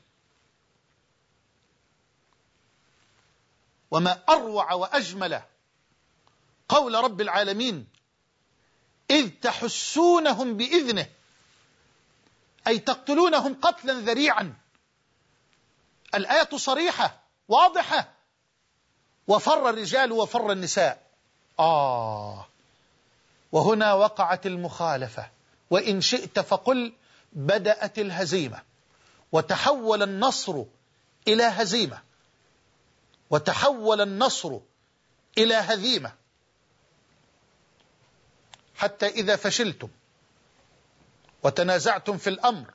وما أروع وأجمل قول رب العالمين: إذ تحسونهم بإذنه، أي تقتلونهم قتلا ذريعا. الآية صريحة واضحة، وفر الرجال وفر النساء. آه وهنا وقعت المخالفة، وإن شئت فقل بدأت الهزيمة، وتحول النصر إلى هزيمة. وتحول النصر إلى هزيمة، حتى إذا فشلتم وتنازعتم في الأمر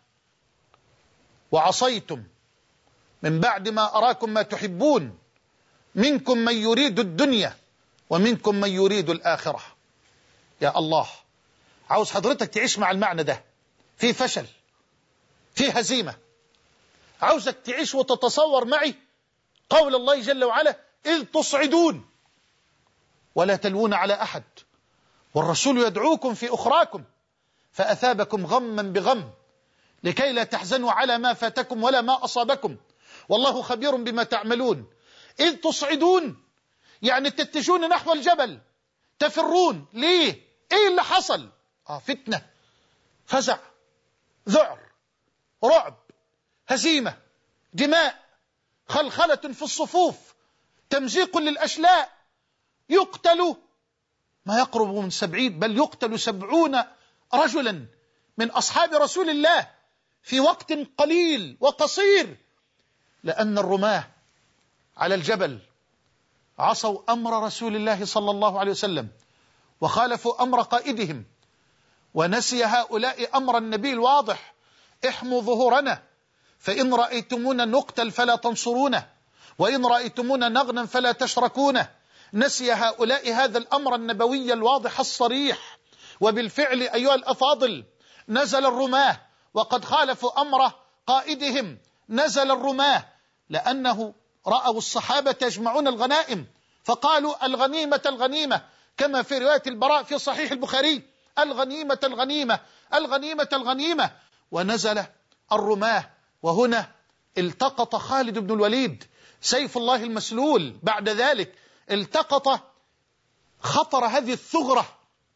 وعصيتم من بعد ما أراكم ما تحبون، منكم من يريد الدنيا ومنكم من يريد الآخرة. يا الله، عاوز حضرتك تعيش مع المعنى ده، في فشل، في هزيمة. عاوزك تعيش وتتصور معي قول الله جل وعلا: إذ تصعدون ولا تلوون على أحد والرسول يدعوكم في أخراكم فأثابكم غما بغم لكي لا تحزنوا على ما فاتكم ولا ما أصابكم والله خبير بما تعملون. إذ تصعدون يعني تتجهون نحو الجبل، تفرون. ليه؟ إيه اللي حصل؟ آه فتنة، فزع، ذعر، رعب، هزيمة، دماء، خلخلة في الصفوف، تمزيق للأشلاء، يقتل ما يقرب من سبعين، بل يقتل سبعون رجلا من أصحاب رسول الله في وقت قليل وقصير، لأن الرماة على الجبل عصوا أمر رسول الله صلى الله عليه وسلم وخالفوا أمر قائدهم، ونسي هؤلاء أمر النبي الواضح: احموا ظهورنا فإن رأيتمونا نقتل فلا تنصرونا وإن رأيتمونا نغنم فلا تشركونا. نسي هؤلاء هذا الأمر النبوي الواضح الصريح، وبالفعل أيها الأفاضل نزل الرماة وقد خالفوا أمر قائدهم. نزل الرماة لأنه رأوا الصحابة يجمعون الغنائم فقالوا: الغنيمة الغنيمة، كما في رواية البراء في صحيح البخاري: الغنيمة الغنيمة الغنيمة الغنيمة. ونزل الرماة، وهنا التقط خالد بن الوليد سيف الله المسلول، بعد ذلك التقط خطر هذه الثغرة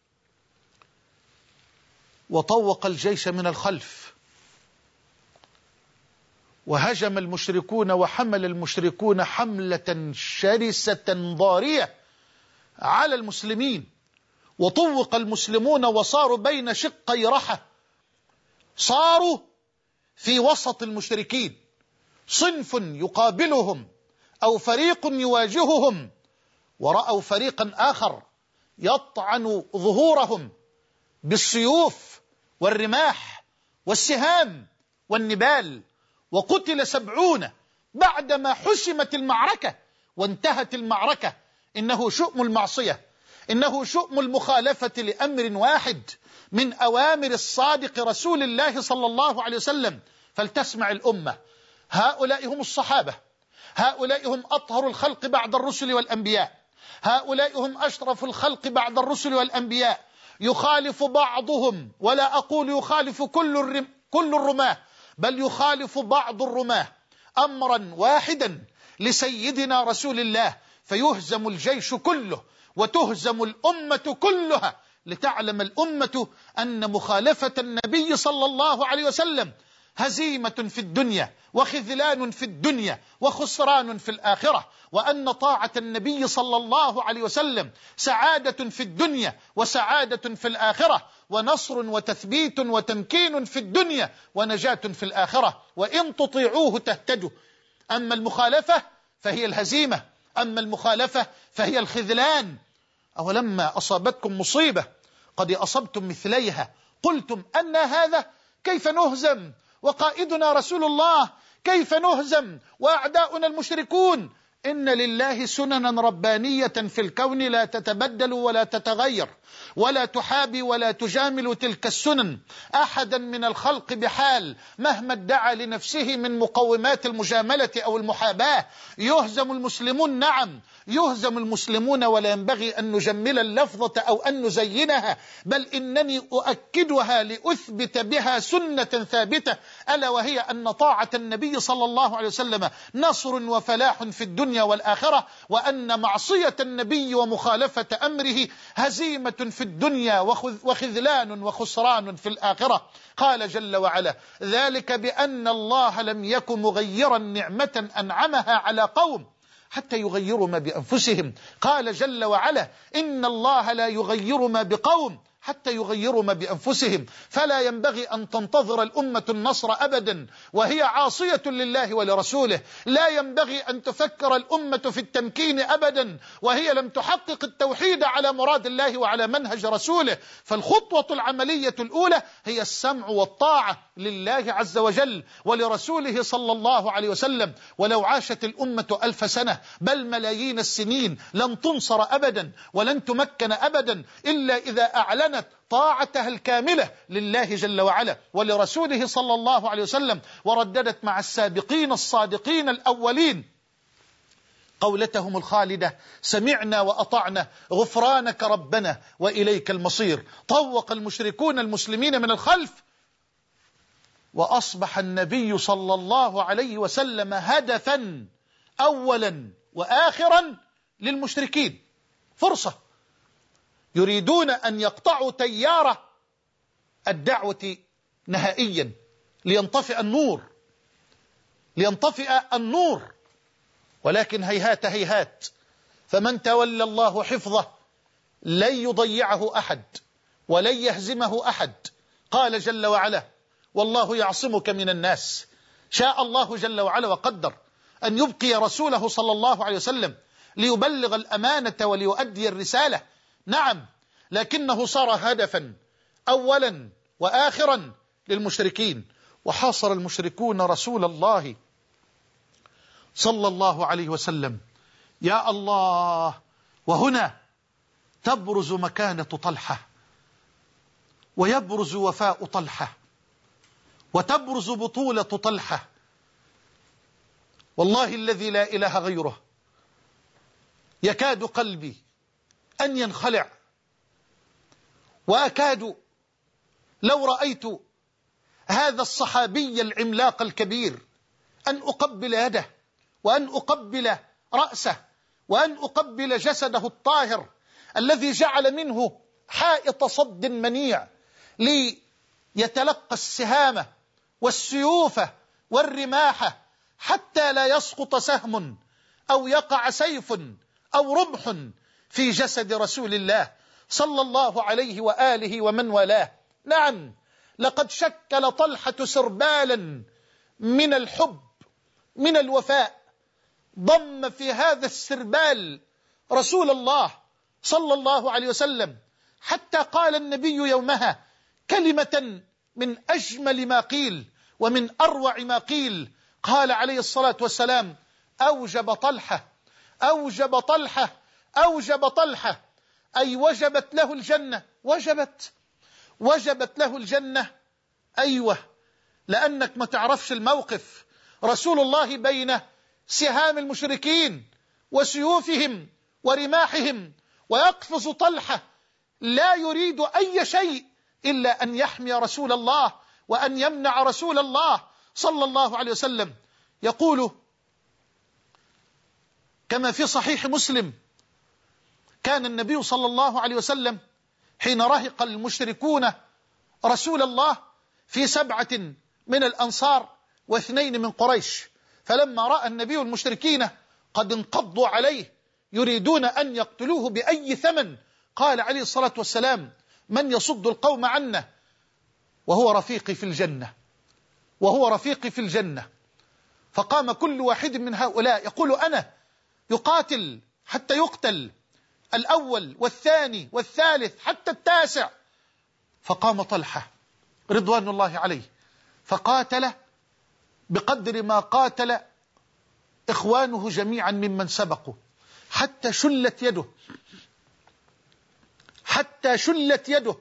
وطوق الجيش من الخلف، وهجم المشركون وحمل المشركون حملة شرسة ضارية على المسلمين، وطوق المسلمون وصاروا بين شقي رحى، صاروا في وسط المشركين، صنف يقابلهم أو فريق يواجههم، ورأوا فريقا آخر يطعن ظهورهم بالسيوف والرماح والسهام والنبال، وقتل سبعون بعدما حسمت المعركة وانتهت المعركة. إنه شؤم المعصية، إنه شؤم المخالفة لأمر واحد من أوامر الصادق رسول الله صلى الله عليه وسلم. فلتسمع الأمة، هؤلاء هم الصحابة، هؤلاء هم أطهر الخلق بعد الرسل والأنبياء، هؤلاء هم أشرف الخلق بعد الرسل والأنبياء. يخالف بعضهم، ولا أقول يخالف كل الرم كل الرماة، بل يخالف بعض الرماة أمرا واحدا لسيدنا رسول الله، فيهزم الجيش كله وتهزم الأمة كلها، لتعلم الأمة أن مخالفة النبي صلى الله عليه وسلم هزيمة في الدنيا وخذلان في الدنيا وخسران في الآخرة، وأن طاعة النبي صلى الله عليه وسلم سعادة في الدنيا وسعادة في الآخرة، ونصر وتثبيت وتمكين في الدنيا ونجاة في الآخرة، وإن تطيعوه تهتدوا. أما المخالفة فهي الهزيمة، أما المخالفة فهي الخذلان. أولما أصابتكم مصيبة قد أصبتم مثليها قلتم أن هذا، كيف نهزم وقائدنا رسول الله، كيف نهزم وأعداؤنا المشركون؟ إن لله سننا ربانية في الكون لا تتبدل ولا تتغير، ولا تحابي ولا تجامل تلك السنن أحدا من الخلق بحال، مهما ادعى لنفسه من مقومات المجاملة أو المحاباة. يهزم المسلمون، نعم يهزم المسلمون، ولا ينبغي أن نجمل اللفظة أو أن نزينها، بل إنني أؤكدها لأثبت بها سنة ثابتة، ألا وهي أن طاعة النبي صلى الله عليه وسلم نصر وفلاح في الدنيا والآخرة، وأن معصية النبي ومخالفة أمره هزيمة في الدنيا وخذلان وخسران في الآخرة. قال جل وعلا: ذلك بأن الله لم يكن مغيرا نعمة أنعمها على قوم حتى يغيروا ما بأنفسهم. قال جل وعلا: إن الله لا يغير ما بقوم حتى يغيروا ما بأنفسهم. فلا ينبغي أن تنتظر الأمة النصر أبدا وهي عاصية لله ولرسوله. لا ينبغي أن تفكر الأمة في التمكين أبدا وهي لم تحقق التوحيد على مراد الله وعلى منهج رسوله. فالخطوة العملية الأولى هي السمع والطاعة لله عز وجل ولرسوله صلى الله عليه وسلم. ولو عاشت الأمة ألف سنة بل ملايين السنين لن تنصر أبدا ولن تمكن أبدا إلا إذا أعلنت طاعتها الكاملة لله جل وعلا ولرسوله صلى الله عليه وسلم، ورددت مع السابقين الصادقين الأولين قولتهم الخالدة: سمعنا وأطعنا غفرانك ربنا وإليك المصير. طوق المشركون المسلمين من الخلف، وأصبح النبي صلى الله عليه وسلم هدفا أولا وآخرا للمشركين. فرصة يريدون أن يقطعوا تيار الدعوة نهائيا لينطفئ النور لينطفئ النور ولكن هيهات هيهات، فمن تولى الله حفظه لن يضيعه أحد ولن يهزمه أحد. قال جل وعلا: والله يعصمك من الناس. شاء الله جل وعلا وقدر أن يبقي رسوله صلى الله عليه وسلم ليبلغ الأمانة وليؤدي الرسالة، نعم، لكنه صار هدفا أولا وآخرا للمشركين. وحاصر المشركون رسول الله صلى الله عليه وسلم. يا الله، وهنا تبرز مكانة طلحة ويبرز وفاء طلحة وتبرز بطولة طلحة. والله الذي لا إله غيره يكاد قلبي أن ينخلع، وأكاد لو رأيت هذا الصحابي العملاق الكبير أن أقبل يده وأن أقبل رأسه وأن أقبل جسده الطاهر الذي جعل منه حائط صد منيع ليتلقى السهام والسيوف والرماح حتى لا يسقط سهم أو يقع سيف أو رمح في جسد رسول الله صلى الله عليه وآله ومن والاه. نعم، لقد شكل طلحة سربالا من الحب من الوفاء، ضم في هذا السربال رسول الله صلى الله عليه وسلم، حتى قال النبي يومها كلمة من أجمل ما قيل ومن أروع ما قيل. قال عليه الصلاة والسلام: أوجب طلحة أوجب طلحة أوجب طلحة، أي وجبت له الجنة. وجبت وجبت له الجنة، أيوة، لأنك ما تعرفش الموقف. رسول الله بين سهام المشركين وسيوفهم ورماحهم، ويقفز طلحة لا يريد أي شيء إلا أن يحمي رسول الله وأن يمنع رسول الله صلى الله عليه وسلم. يقول كما في صحيح مسلم: كان النبي صلى الله عليه وسلم حين رهق المشركون رسول الله في سبعة من الأنصار واثنين من قريش، فلما رأى النبي المشركين قد انقضوا عليه يريدون أن يقتلوه بأي ثمن، قال عليه الصلاة والسلام: من يصد القوم عنا وهو رفيقي في الجنة وهو رفيقي في الجنة. فقام كل واحد من هؤلاء يقول: أنا، يقاتل حتى يقتل، الأول والثاني والثالث حتى التاسع. فقام طلحة رضوان الله عليه فقاتل بقدر ما قاتل إخوانه جميعا ممن سبقوا، حتى شلت يده حتى شلت يده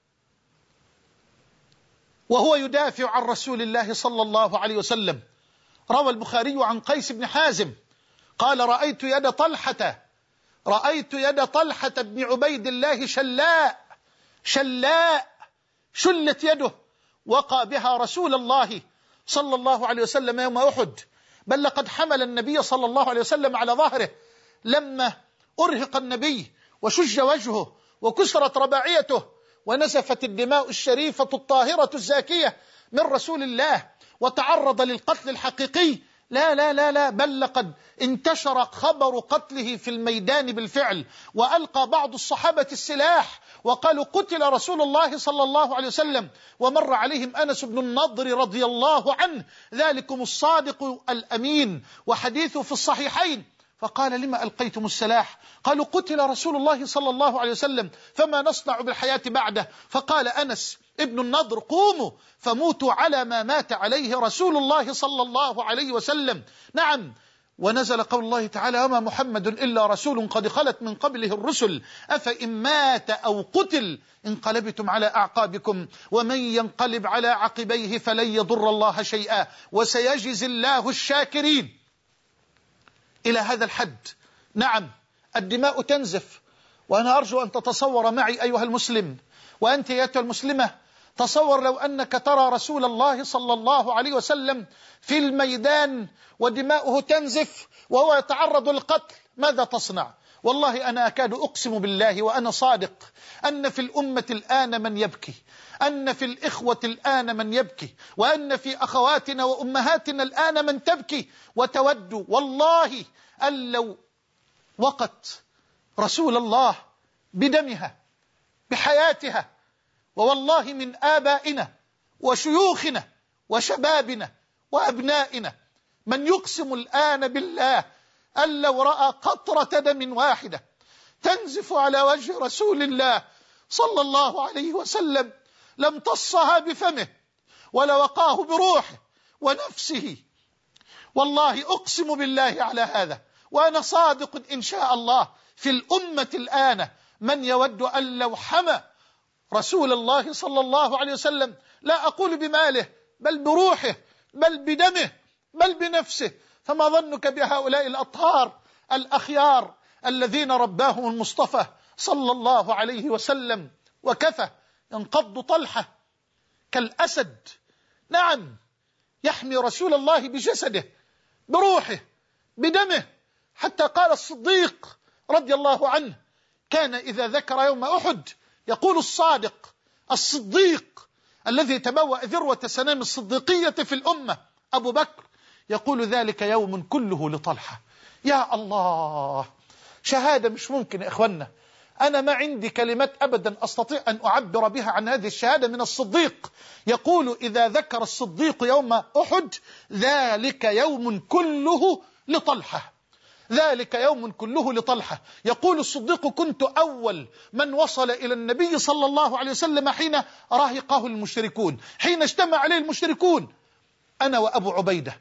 وهو يدافع عن رسول الله صلى الله عليه وسلم. روى البخاري عن قيس بن حازم قال: رأيت يد طلحة رأيت يد طلحة بن عبيد الله شلاء شلاء شلت يده، وقى بها رسول الله صلى الله عليه وسلم يوم أحد، بل لقد حمل النبي صلى الله عليه وسلم على ظهره لما أرهق النبي وشج وجهه وكسرت رباعيته ونزفت الدماء الشريفة الطاهرة الزاكية من رسول الله وتعرض للقتل الحقيقي. لا لا لا لا بل لقد انتشر خبر قتله في الميدان بالفعل، وألقى بعض الصحابة السلاح وقالوا قتل رسول الله صلى الله عليه وسلم، ومر عليهم أنس بن النضر رضي الله عنه ذلكم الصادق الأمين وحديثه في الصحيحين، فقال لما ألقيتم السلاح؟ قالوا قتل رسول الله صلى الله عليه وسلم فما نصنع بالحياة بعده؟ فقال أنس ابن النضر قوموا فموتوا على ما مات عليه رسول الله صلى الله عليه وسلم. نعم، ونزل قول الله تعالى وما محمد إلا رسول قد خلت من قبله الرسل أفإن مات أو قتل انقلبتم على أعقابكم ومن ينقلب على عقبيه فلن يضر الله شيئا وسيجزي الله الشاكرين. إلى هذا الحد نعم الدماء تنزف. وأنا أرجو أن تتصور معي أيها المسلم وأنت أيتها المسلمة، تصور لو أنك ترى رسول الله صلى الله عليه وسلم في الميدان ودماؤه تنزف وهو يتعرض للقتل، ماذا تصنع؟ والله أنا أكاد أقسم بالله وأنا صادق أن في الأمة الآن من يبكي، أن في الإخوة الآن من يبكي، وأن في أخواتنا وأمهاتنا الآن من تبكي وتود والله أن لو وقت رسول الله بدمها بحياتها، ووالله من آبائنا وشيوخنا وشبابنا وأبنائنا من يقسم الآن بالله أن لو رأى قطرة دم واحدة تنزف على وجه رسول الله صلى الله عليه وسلم لم تصها بفمه ولا وقاه بروحه ونفسه. والله أقسم بالله على هذا وأنا صادق إن شاء الله في الأمة الآن من يود أن لو حمى رسول الله صلى الله عليه وسلم، لا أقول بماله بل بروحه بل بدمه بل بنفسه. فما ظنك بهؤلاء الأطهار الأخيار الذين رباهم المصطفى صلى الله عليه وسلم؟ وكفى ينقض طلحة كالأسد، نعم يحمي رسول الله بجسده بروحه بدمه، حتى قال الصديق رضي الله عنه كان إذا ذكر يوم أحد يقول الصادق الصديق الذي تبوأ ذروة سنام الصديقية في الأمة أبو بكر يقول ذلك يوم كله لطلحة. يا الله، شهادة مش ممكن يا إخوانا، أنا ما عندي كلمات أبدا أستطيع أن أعبر بها عن هذه الشهادة من الصديق. يقول إذا ذكر الصديق يوم أحد ذلك يوم كله لطلحة، ذلك يوم كله لطلحة. يقول الصديق كنت أول من وصل إلى النبي صلى الله عليه وسلم حين راهقه المشركون، حين اجتمع عليه المشركون، أنا وأبو عبيدة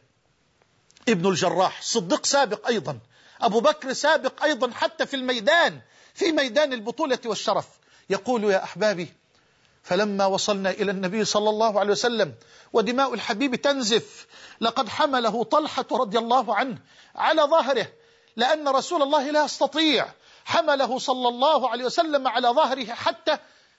ابن الجراح، صديق سابق أيضا، أبو بكر سابق أيضا حتى في الميدان في ميدان البطولة والشرف. يقول يا أحبابي فلما وصلنا إلى النبي صلى الله عليه وسلم ودماء الحبيب تنزف لقد حمله طلحة رضي الله عنه على ظهره لأن رسول الله لا يستطيع، حمله صلى الله عليه وسلم على ظهره حتى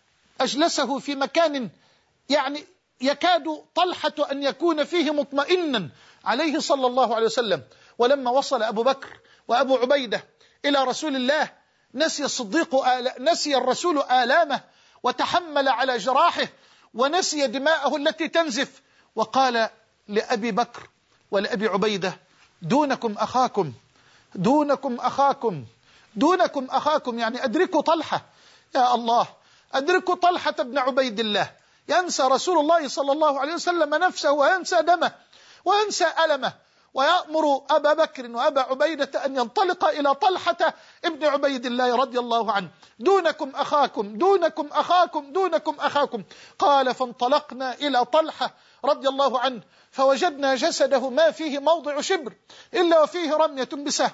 أجلسه في مكان يعني يكاد طلحة أن يكون فيه مطمئنا عليه صلى الله عليه وسلم. ولما وصل أبو بكر وأبو عبيدة إلى رسول الله نسي الصديق آل... نسي الرسول آلامه وتحمل على جراحه ونسي دماءه التي تنزف، وقال لأبي بكر ولأبي عبيدة دونكم أخاكم دونكم أخاكم دونكم أخاكم، يعني أدركوا طلحة. يا الله، أدركوا طلحة بن عبيد الله، ينسى رسول الله صلى الله عليه وسلم نفسه وينسى دمه وينسى ألمه، ويأمر أبا بكر وأبا عبيدة أن ينطلق إلى طلحة ابن عبيد الله رضي الله عنه. دونكم أخاكم دونكم أخاكم دونكم أخاكم. قال فانطلقنا إلى طلحة رضي الله عنه فوجدنا جسده ما فيه موضع شبر إلا وفيه رمية بسهم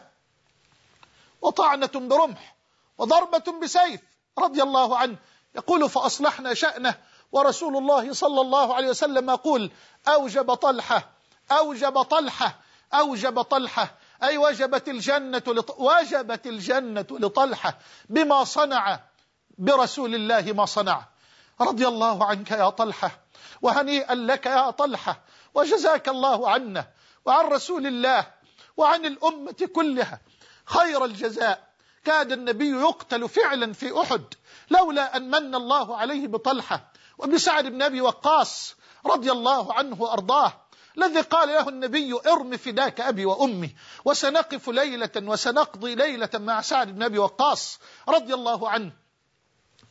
وطعنة برمح وضربة بسيف رضي الله عنه. يقول فأصلحنا شأنه ورسول الله صلى الله عليه وسلم يقول أوجب طلحة أوجب طلحة أوجب طلحة أي وجبت الجنة لط... وجبت الجنة لطلحة بما صنع برسول الله ما صنع. رضي الله عنك يا طلحة وهنيئا لك يا طلحة وجزاك الله عنا وعن رسول الله وعن الأمة كلها خير الجزاء. كاد النبي يقتل فعلا في أحد لولا أن من الله عليه بطلحة وبسعد بن أبي وقاص رضي الله عنه وأرضاه، الذي قال له النبي ارم فداك أبي وأمي وسنقف ليلة وسنقضي ليلة مع سعد بن أبي وقاص رضي الله عنه.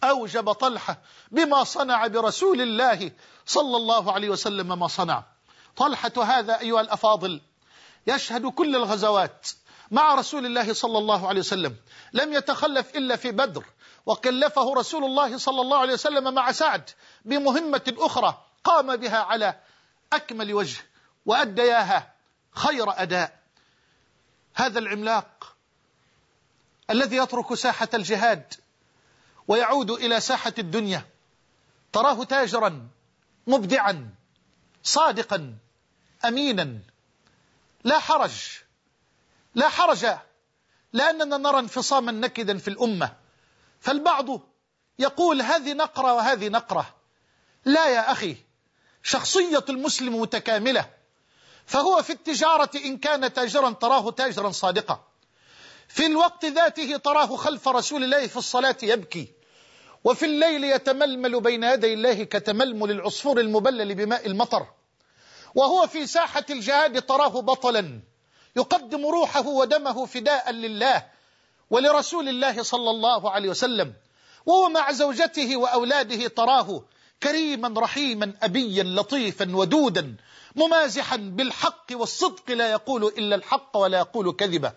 أوجب طلحة بما صنع برسول الله صلى الله عليه وسلم ما صنع. طلحة هذا أيها الأفاضل يشهد كل الغزوات مع رسول الله صلى الله عليه وسلم، لم يتخلف إلا في بدر، وكلفه رسول الله صلى الله عليه وسلم مع سعد بمهمة أخرى قام بها على أكمل وجه وأدياها خير أداء. هذا العملاق الذي يترك ساحة الجهاد ويعود إلى ساحة الدنيا تراه تاجرا مبدعا صادقا أمينا، لا حرج لا حرج لأننا نرى انفصاما نكدا في الأمة، فالبعض يقول هذه نقرة وهذه نقرة. لا يا أخي، شخصية المسلم متكاملة، فهو في التجارة إن كان تاجرا تراه تاجرا صادقا، في الوقت ذاته تراه خلف رسول الله في الصلاة يبكي، وفي الليل يتململ بين يدي الله كتململ العصفور المبلل بماء المطر، وهو في ساحة الجهاد تراه بطلا يقدم روحه ودمه فداء لله ولرسول الله صلى الله عليه وسلم، وهو مع زوجته وأولاده تراه كريما رحيما أبيا لطيفا ودودا ممازحا بالحق والصدق، لا يقول إلا الحق ولا يقول كذبا.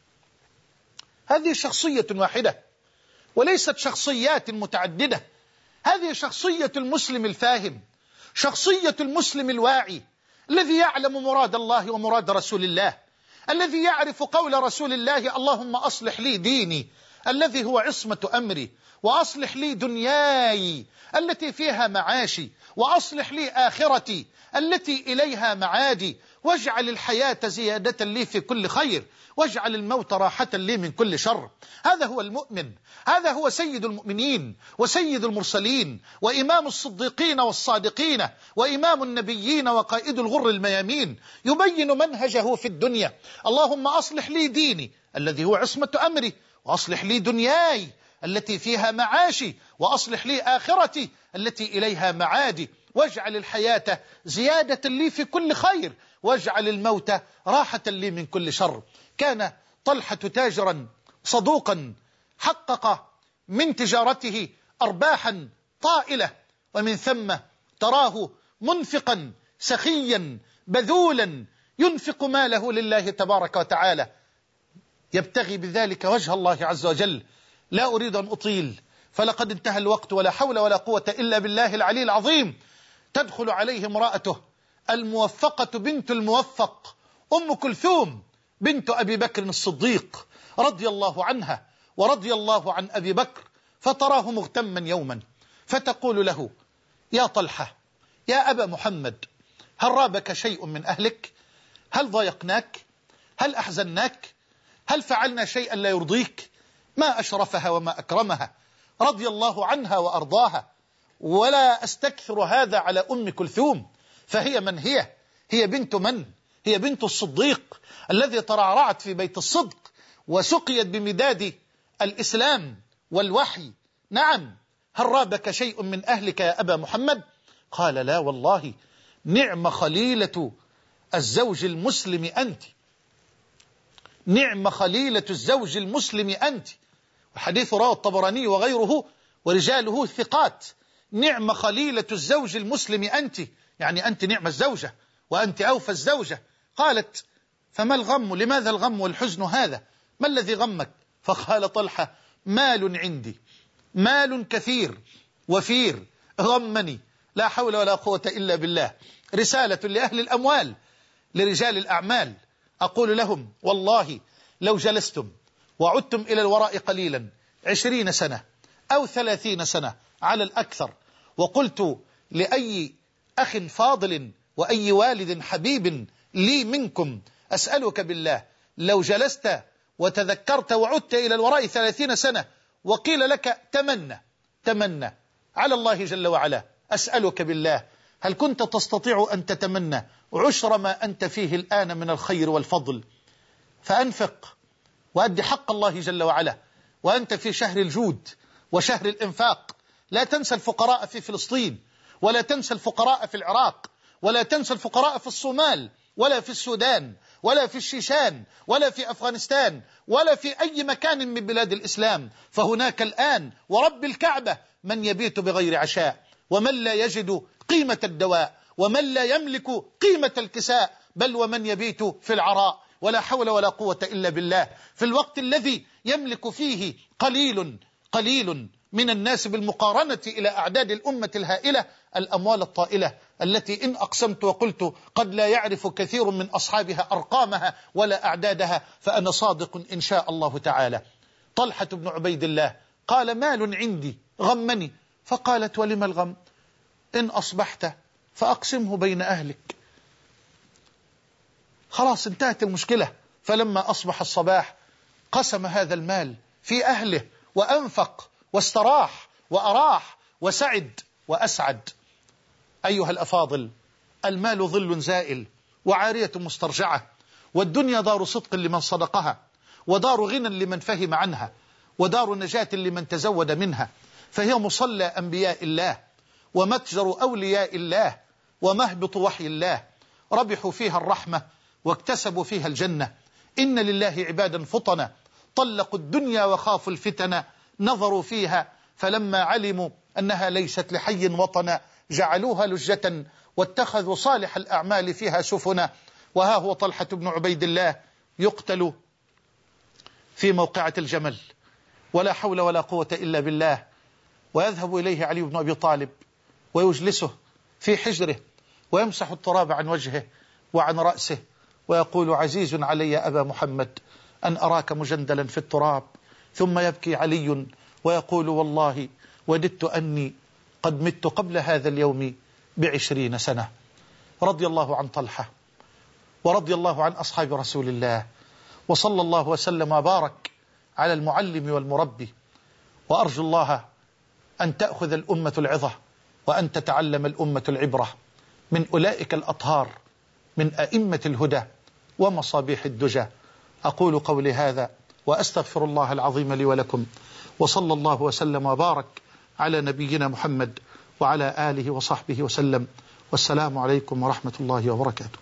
هذه شخصية واحدة وليست شخصيات متعددة، هذه شخصية المسلم الفاهم، شخصية المسلم الواعي الذي يعلم مراد الله ومراد رسول الله، الذي يعرف قول رسول الله اللهم أصلح لي ديني الذي هو عصمة أمري، وأصلح لي دنياي التي فيها معاشي، وأصلح لي آخرتي التي إليها معادي، واجعل الحياة زيادة لي في كل خير، واجعل الموت راحة لي من كل شر. هذا هو المؤمن، هذا هو سيد المؤمنين وسيد المرسلين وإمام الصديقين والصادقين وإمام النبيين وقائد الغر الميامين، يبين منهجه في الدنيا. اللهم أصلح لي ديني الذي هو عصمة أمري، وأصلح لي دنياي التي فيها معاشي، وأصلح لي آخرتي التي إليها معادي، واجعل الحياة زيادة لي في كل خير، واجعل الموت راحة لي من كل شر. كان طلحة تاجرا صدوقا حقق من تجارته أرباحا طائلة، ومن ثم تراه منفقا سخيا بذولا ينفق ماله لله تبارك وتعالى يبتغي بذلك وجه الله عز وجل. لا أريد أن أطيل فلقد انتهى الوقت، ولا حول ولا قوة إلا بالله العلي العظيم. تدخل عليه امرأته الموفقة بنت الموفق أم كلثوم بنت أبي بكر الصديق رضي الله عنها ورضي الله عن أبي بكر، فتراه مغتما يوما فتقول له يا طلحة يا أبا محمد، هل رابك شيء من أهلك؟ هل ضايقناك؟ هل أحزناك؟ هل فعلنا شيئا لا يرضيك؟ ما أشرفها وما أكرمها رضي الله عنها وأرضاها. ولا أستكثر هذا على أم كلثوم، فهي من هي؟ هي بنت من؟ هي بنت الصديق الذي ترعرعت في بيت الصدق وسقيت بمداد الإسلام والوحي. نعم، هل رابك شيء من أهلك يا أبا محمد؟ قال لا والله، نعم خليلة الزوج المسلم أنت، نعم خليلة الزوج المسلم أنت. وحديث رواه الطبراني وغيره ورجاله ثقات. نعم خليلة الزوج المسلم أنت، يعني أنت نعم الزوجة وأنت أوفى الزوجة. قالت فما الغم؟ لماذا الغم والحزن هذا؟ ما الذي غمك؟ فقال طلحة مال عندي، مال كثير وفير غمني، لا حول ولا قوة إلا بالله. رسالة لأهل الأموال لرجال الأعمال، أقول لهم والله لو جلستم وعدتم إلى الوراء قليلا عشرين سنة أو ثلاثين سنة على الأكثر، وقلت لأي أخ فاضل وأي والد حبيب لي منكم أسألك بالله، لو جلست وتذكرت وعدت إلى الوراء ثلاثين سنة وقيل لك تمنى تمنى على الله جل وعلا، أسألك بالله هل كنت تستطيع أن تتمنى عشر ما أنت فيه الآن من الخير والفضل؟ فأنفق وأدي حق الله جل وعلا، وأنت في شهر الجود وشهر الإنفاق. لا تنسى الفقراء في فلسطين، ولا تنسى الفقراء في العراق، ولا تنسى الفقراء في الصومال، ولا في السودان، ولا في الشيشان، ولا في أفغانستان، ولا في أي مكان من بلاد الإسلام. فهناك الآن ورب الكعبة من يبيت بغير عشاء، ومن لا يجد قيمة الدواء، ومن لا يملك قيمة الكساء، بل ومن يبيت في العراء. ولا حول ولا قوة إلا بالله. في الوقت الذي يملك فيه قليل قليل من الناس بالمقارنة إلى أعداد الأمة الهائلة الأموال الطائلة التي إن أقسمت وقلت قد لا يعرف كثير من أصحابها أرقامها ولا أعدادها، فأنا صادق إن شاء الله تعالى. طلحة بن عبيد الله قال: مال عندي غمني. فقالت: ولم الغم؟ إن أصبحت فأقسمه بين أهلك. خلاص انتهت المشكلة. فلما أصبح الصباح قسم هذا المال في أهله، وأنفق واستراح وأراح وسعد وأسعد. أيها الأفاضل، المال ظل زائل وعارية مسترجعة، والدنيا دار صدق لمن صدقها، ودار غنى لمن فهم عنها، ودار نجاة لمن تزود منها، فهي مصلى أنبياء الله، ومتجر أولياء الله، ومهبط وحي الله. ربحوا فيها الرحمة واكتسبوا فيها الجنة. إن لله عبادا فطنا طلقوا الدنيا وخافوا الفتن، نظروا فيها فلما علموا أنها ليست لحي وطنا جعلوها لجة واتخذوا صالح الأعمال فيها سفنا. وها هو طلحة بن عبيد الله يقتل في موقعة الجمل، ولا حول ولا قوة إلا بالله. ويذهب إليه علي بن أبي طالب ويجلسه في حجره ويمسح التراب عن وجهه وعن رأسه ويقول: عزيز علي أبا محمد أن أراك مجندلا في التراب. ثم يبكي علي ويقول: والله وددت أني قد مت قبل هذا اليوم بعشرين سنة. رضي الله عن طلحة، ورضي الله عن أصحاب رسول الله، وصلى الله وسلم وبارك على المعلم والمربي. وأرجو الله أن تأخذ الأمة العظة، وأن تتعلم الأمة العبرة من أولئك الأطهار، من أئمة الهدى ومصابيح الدجى. أقول قولي هذا وأستغفر الله العظيم لي ولكم، وصلى الله وسلم وبارك على نبينا محمد وعلى آله وصحبه وسلم. والسلام عليكم ورحمة الله وبركاته.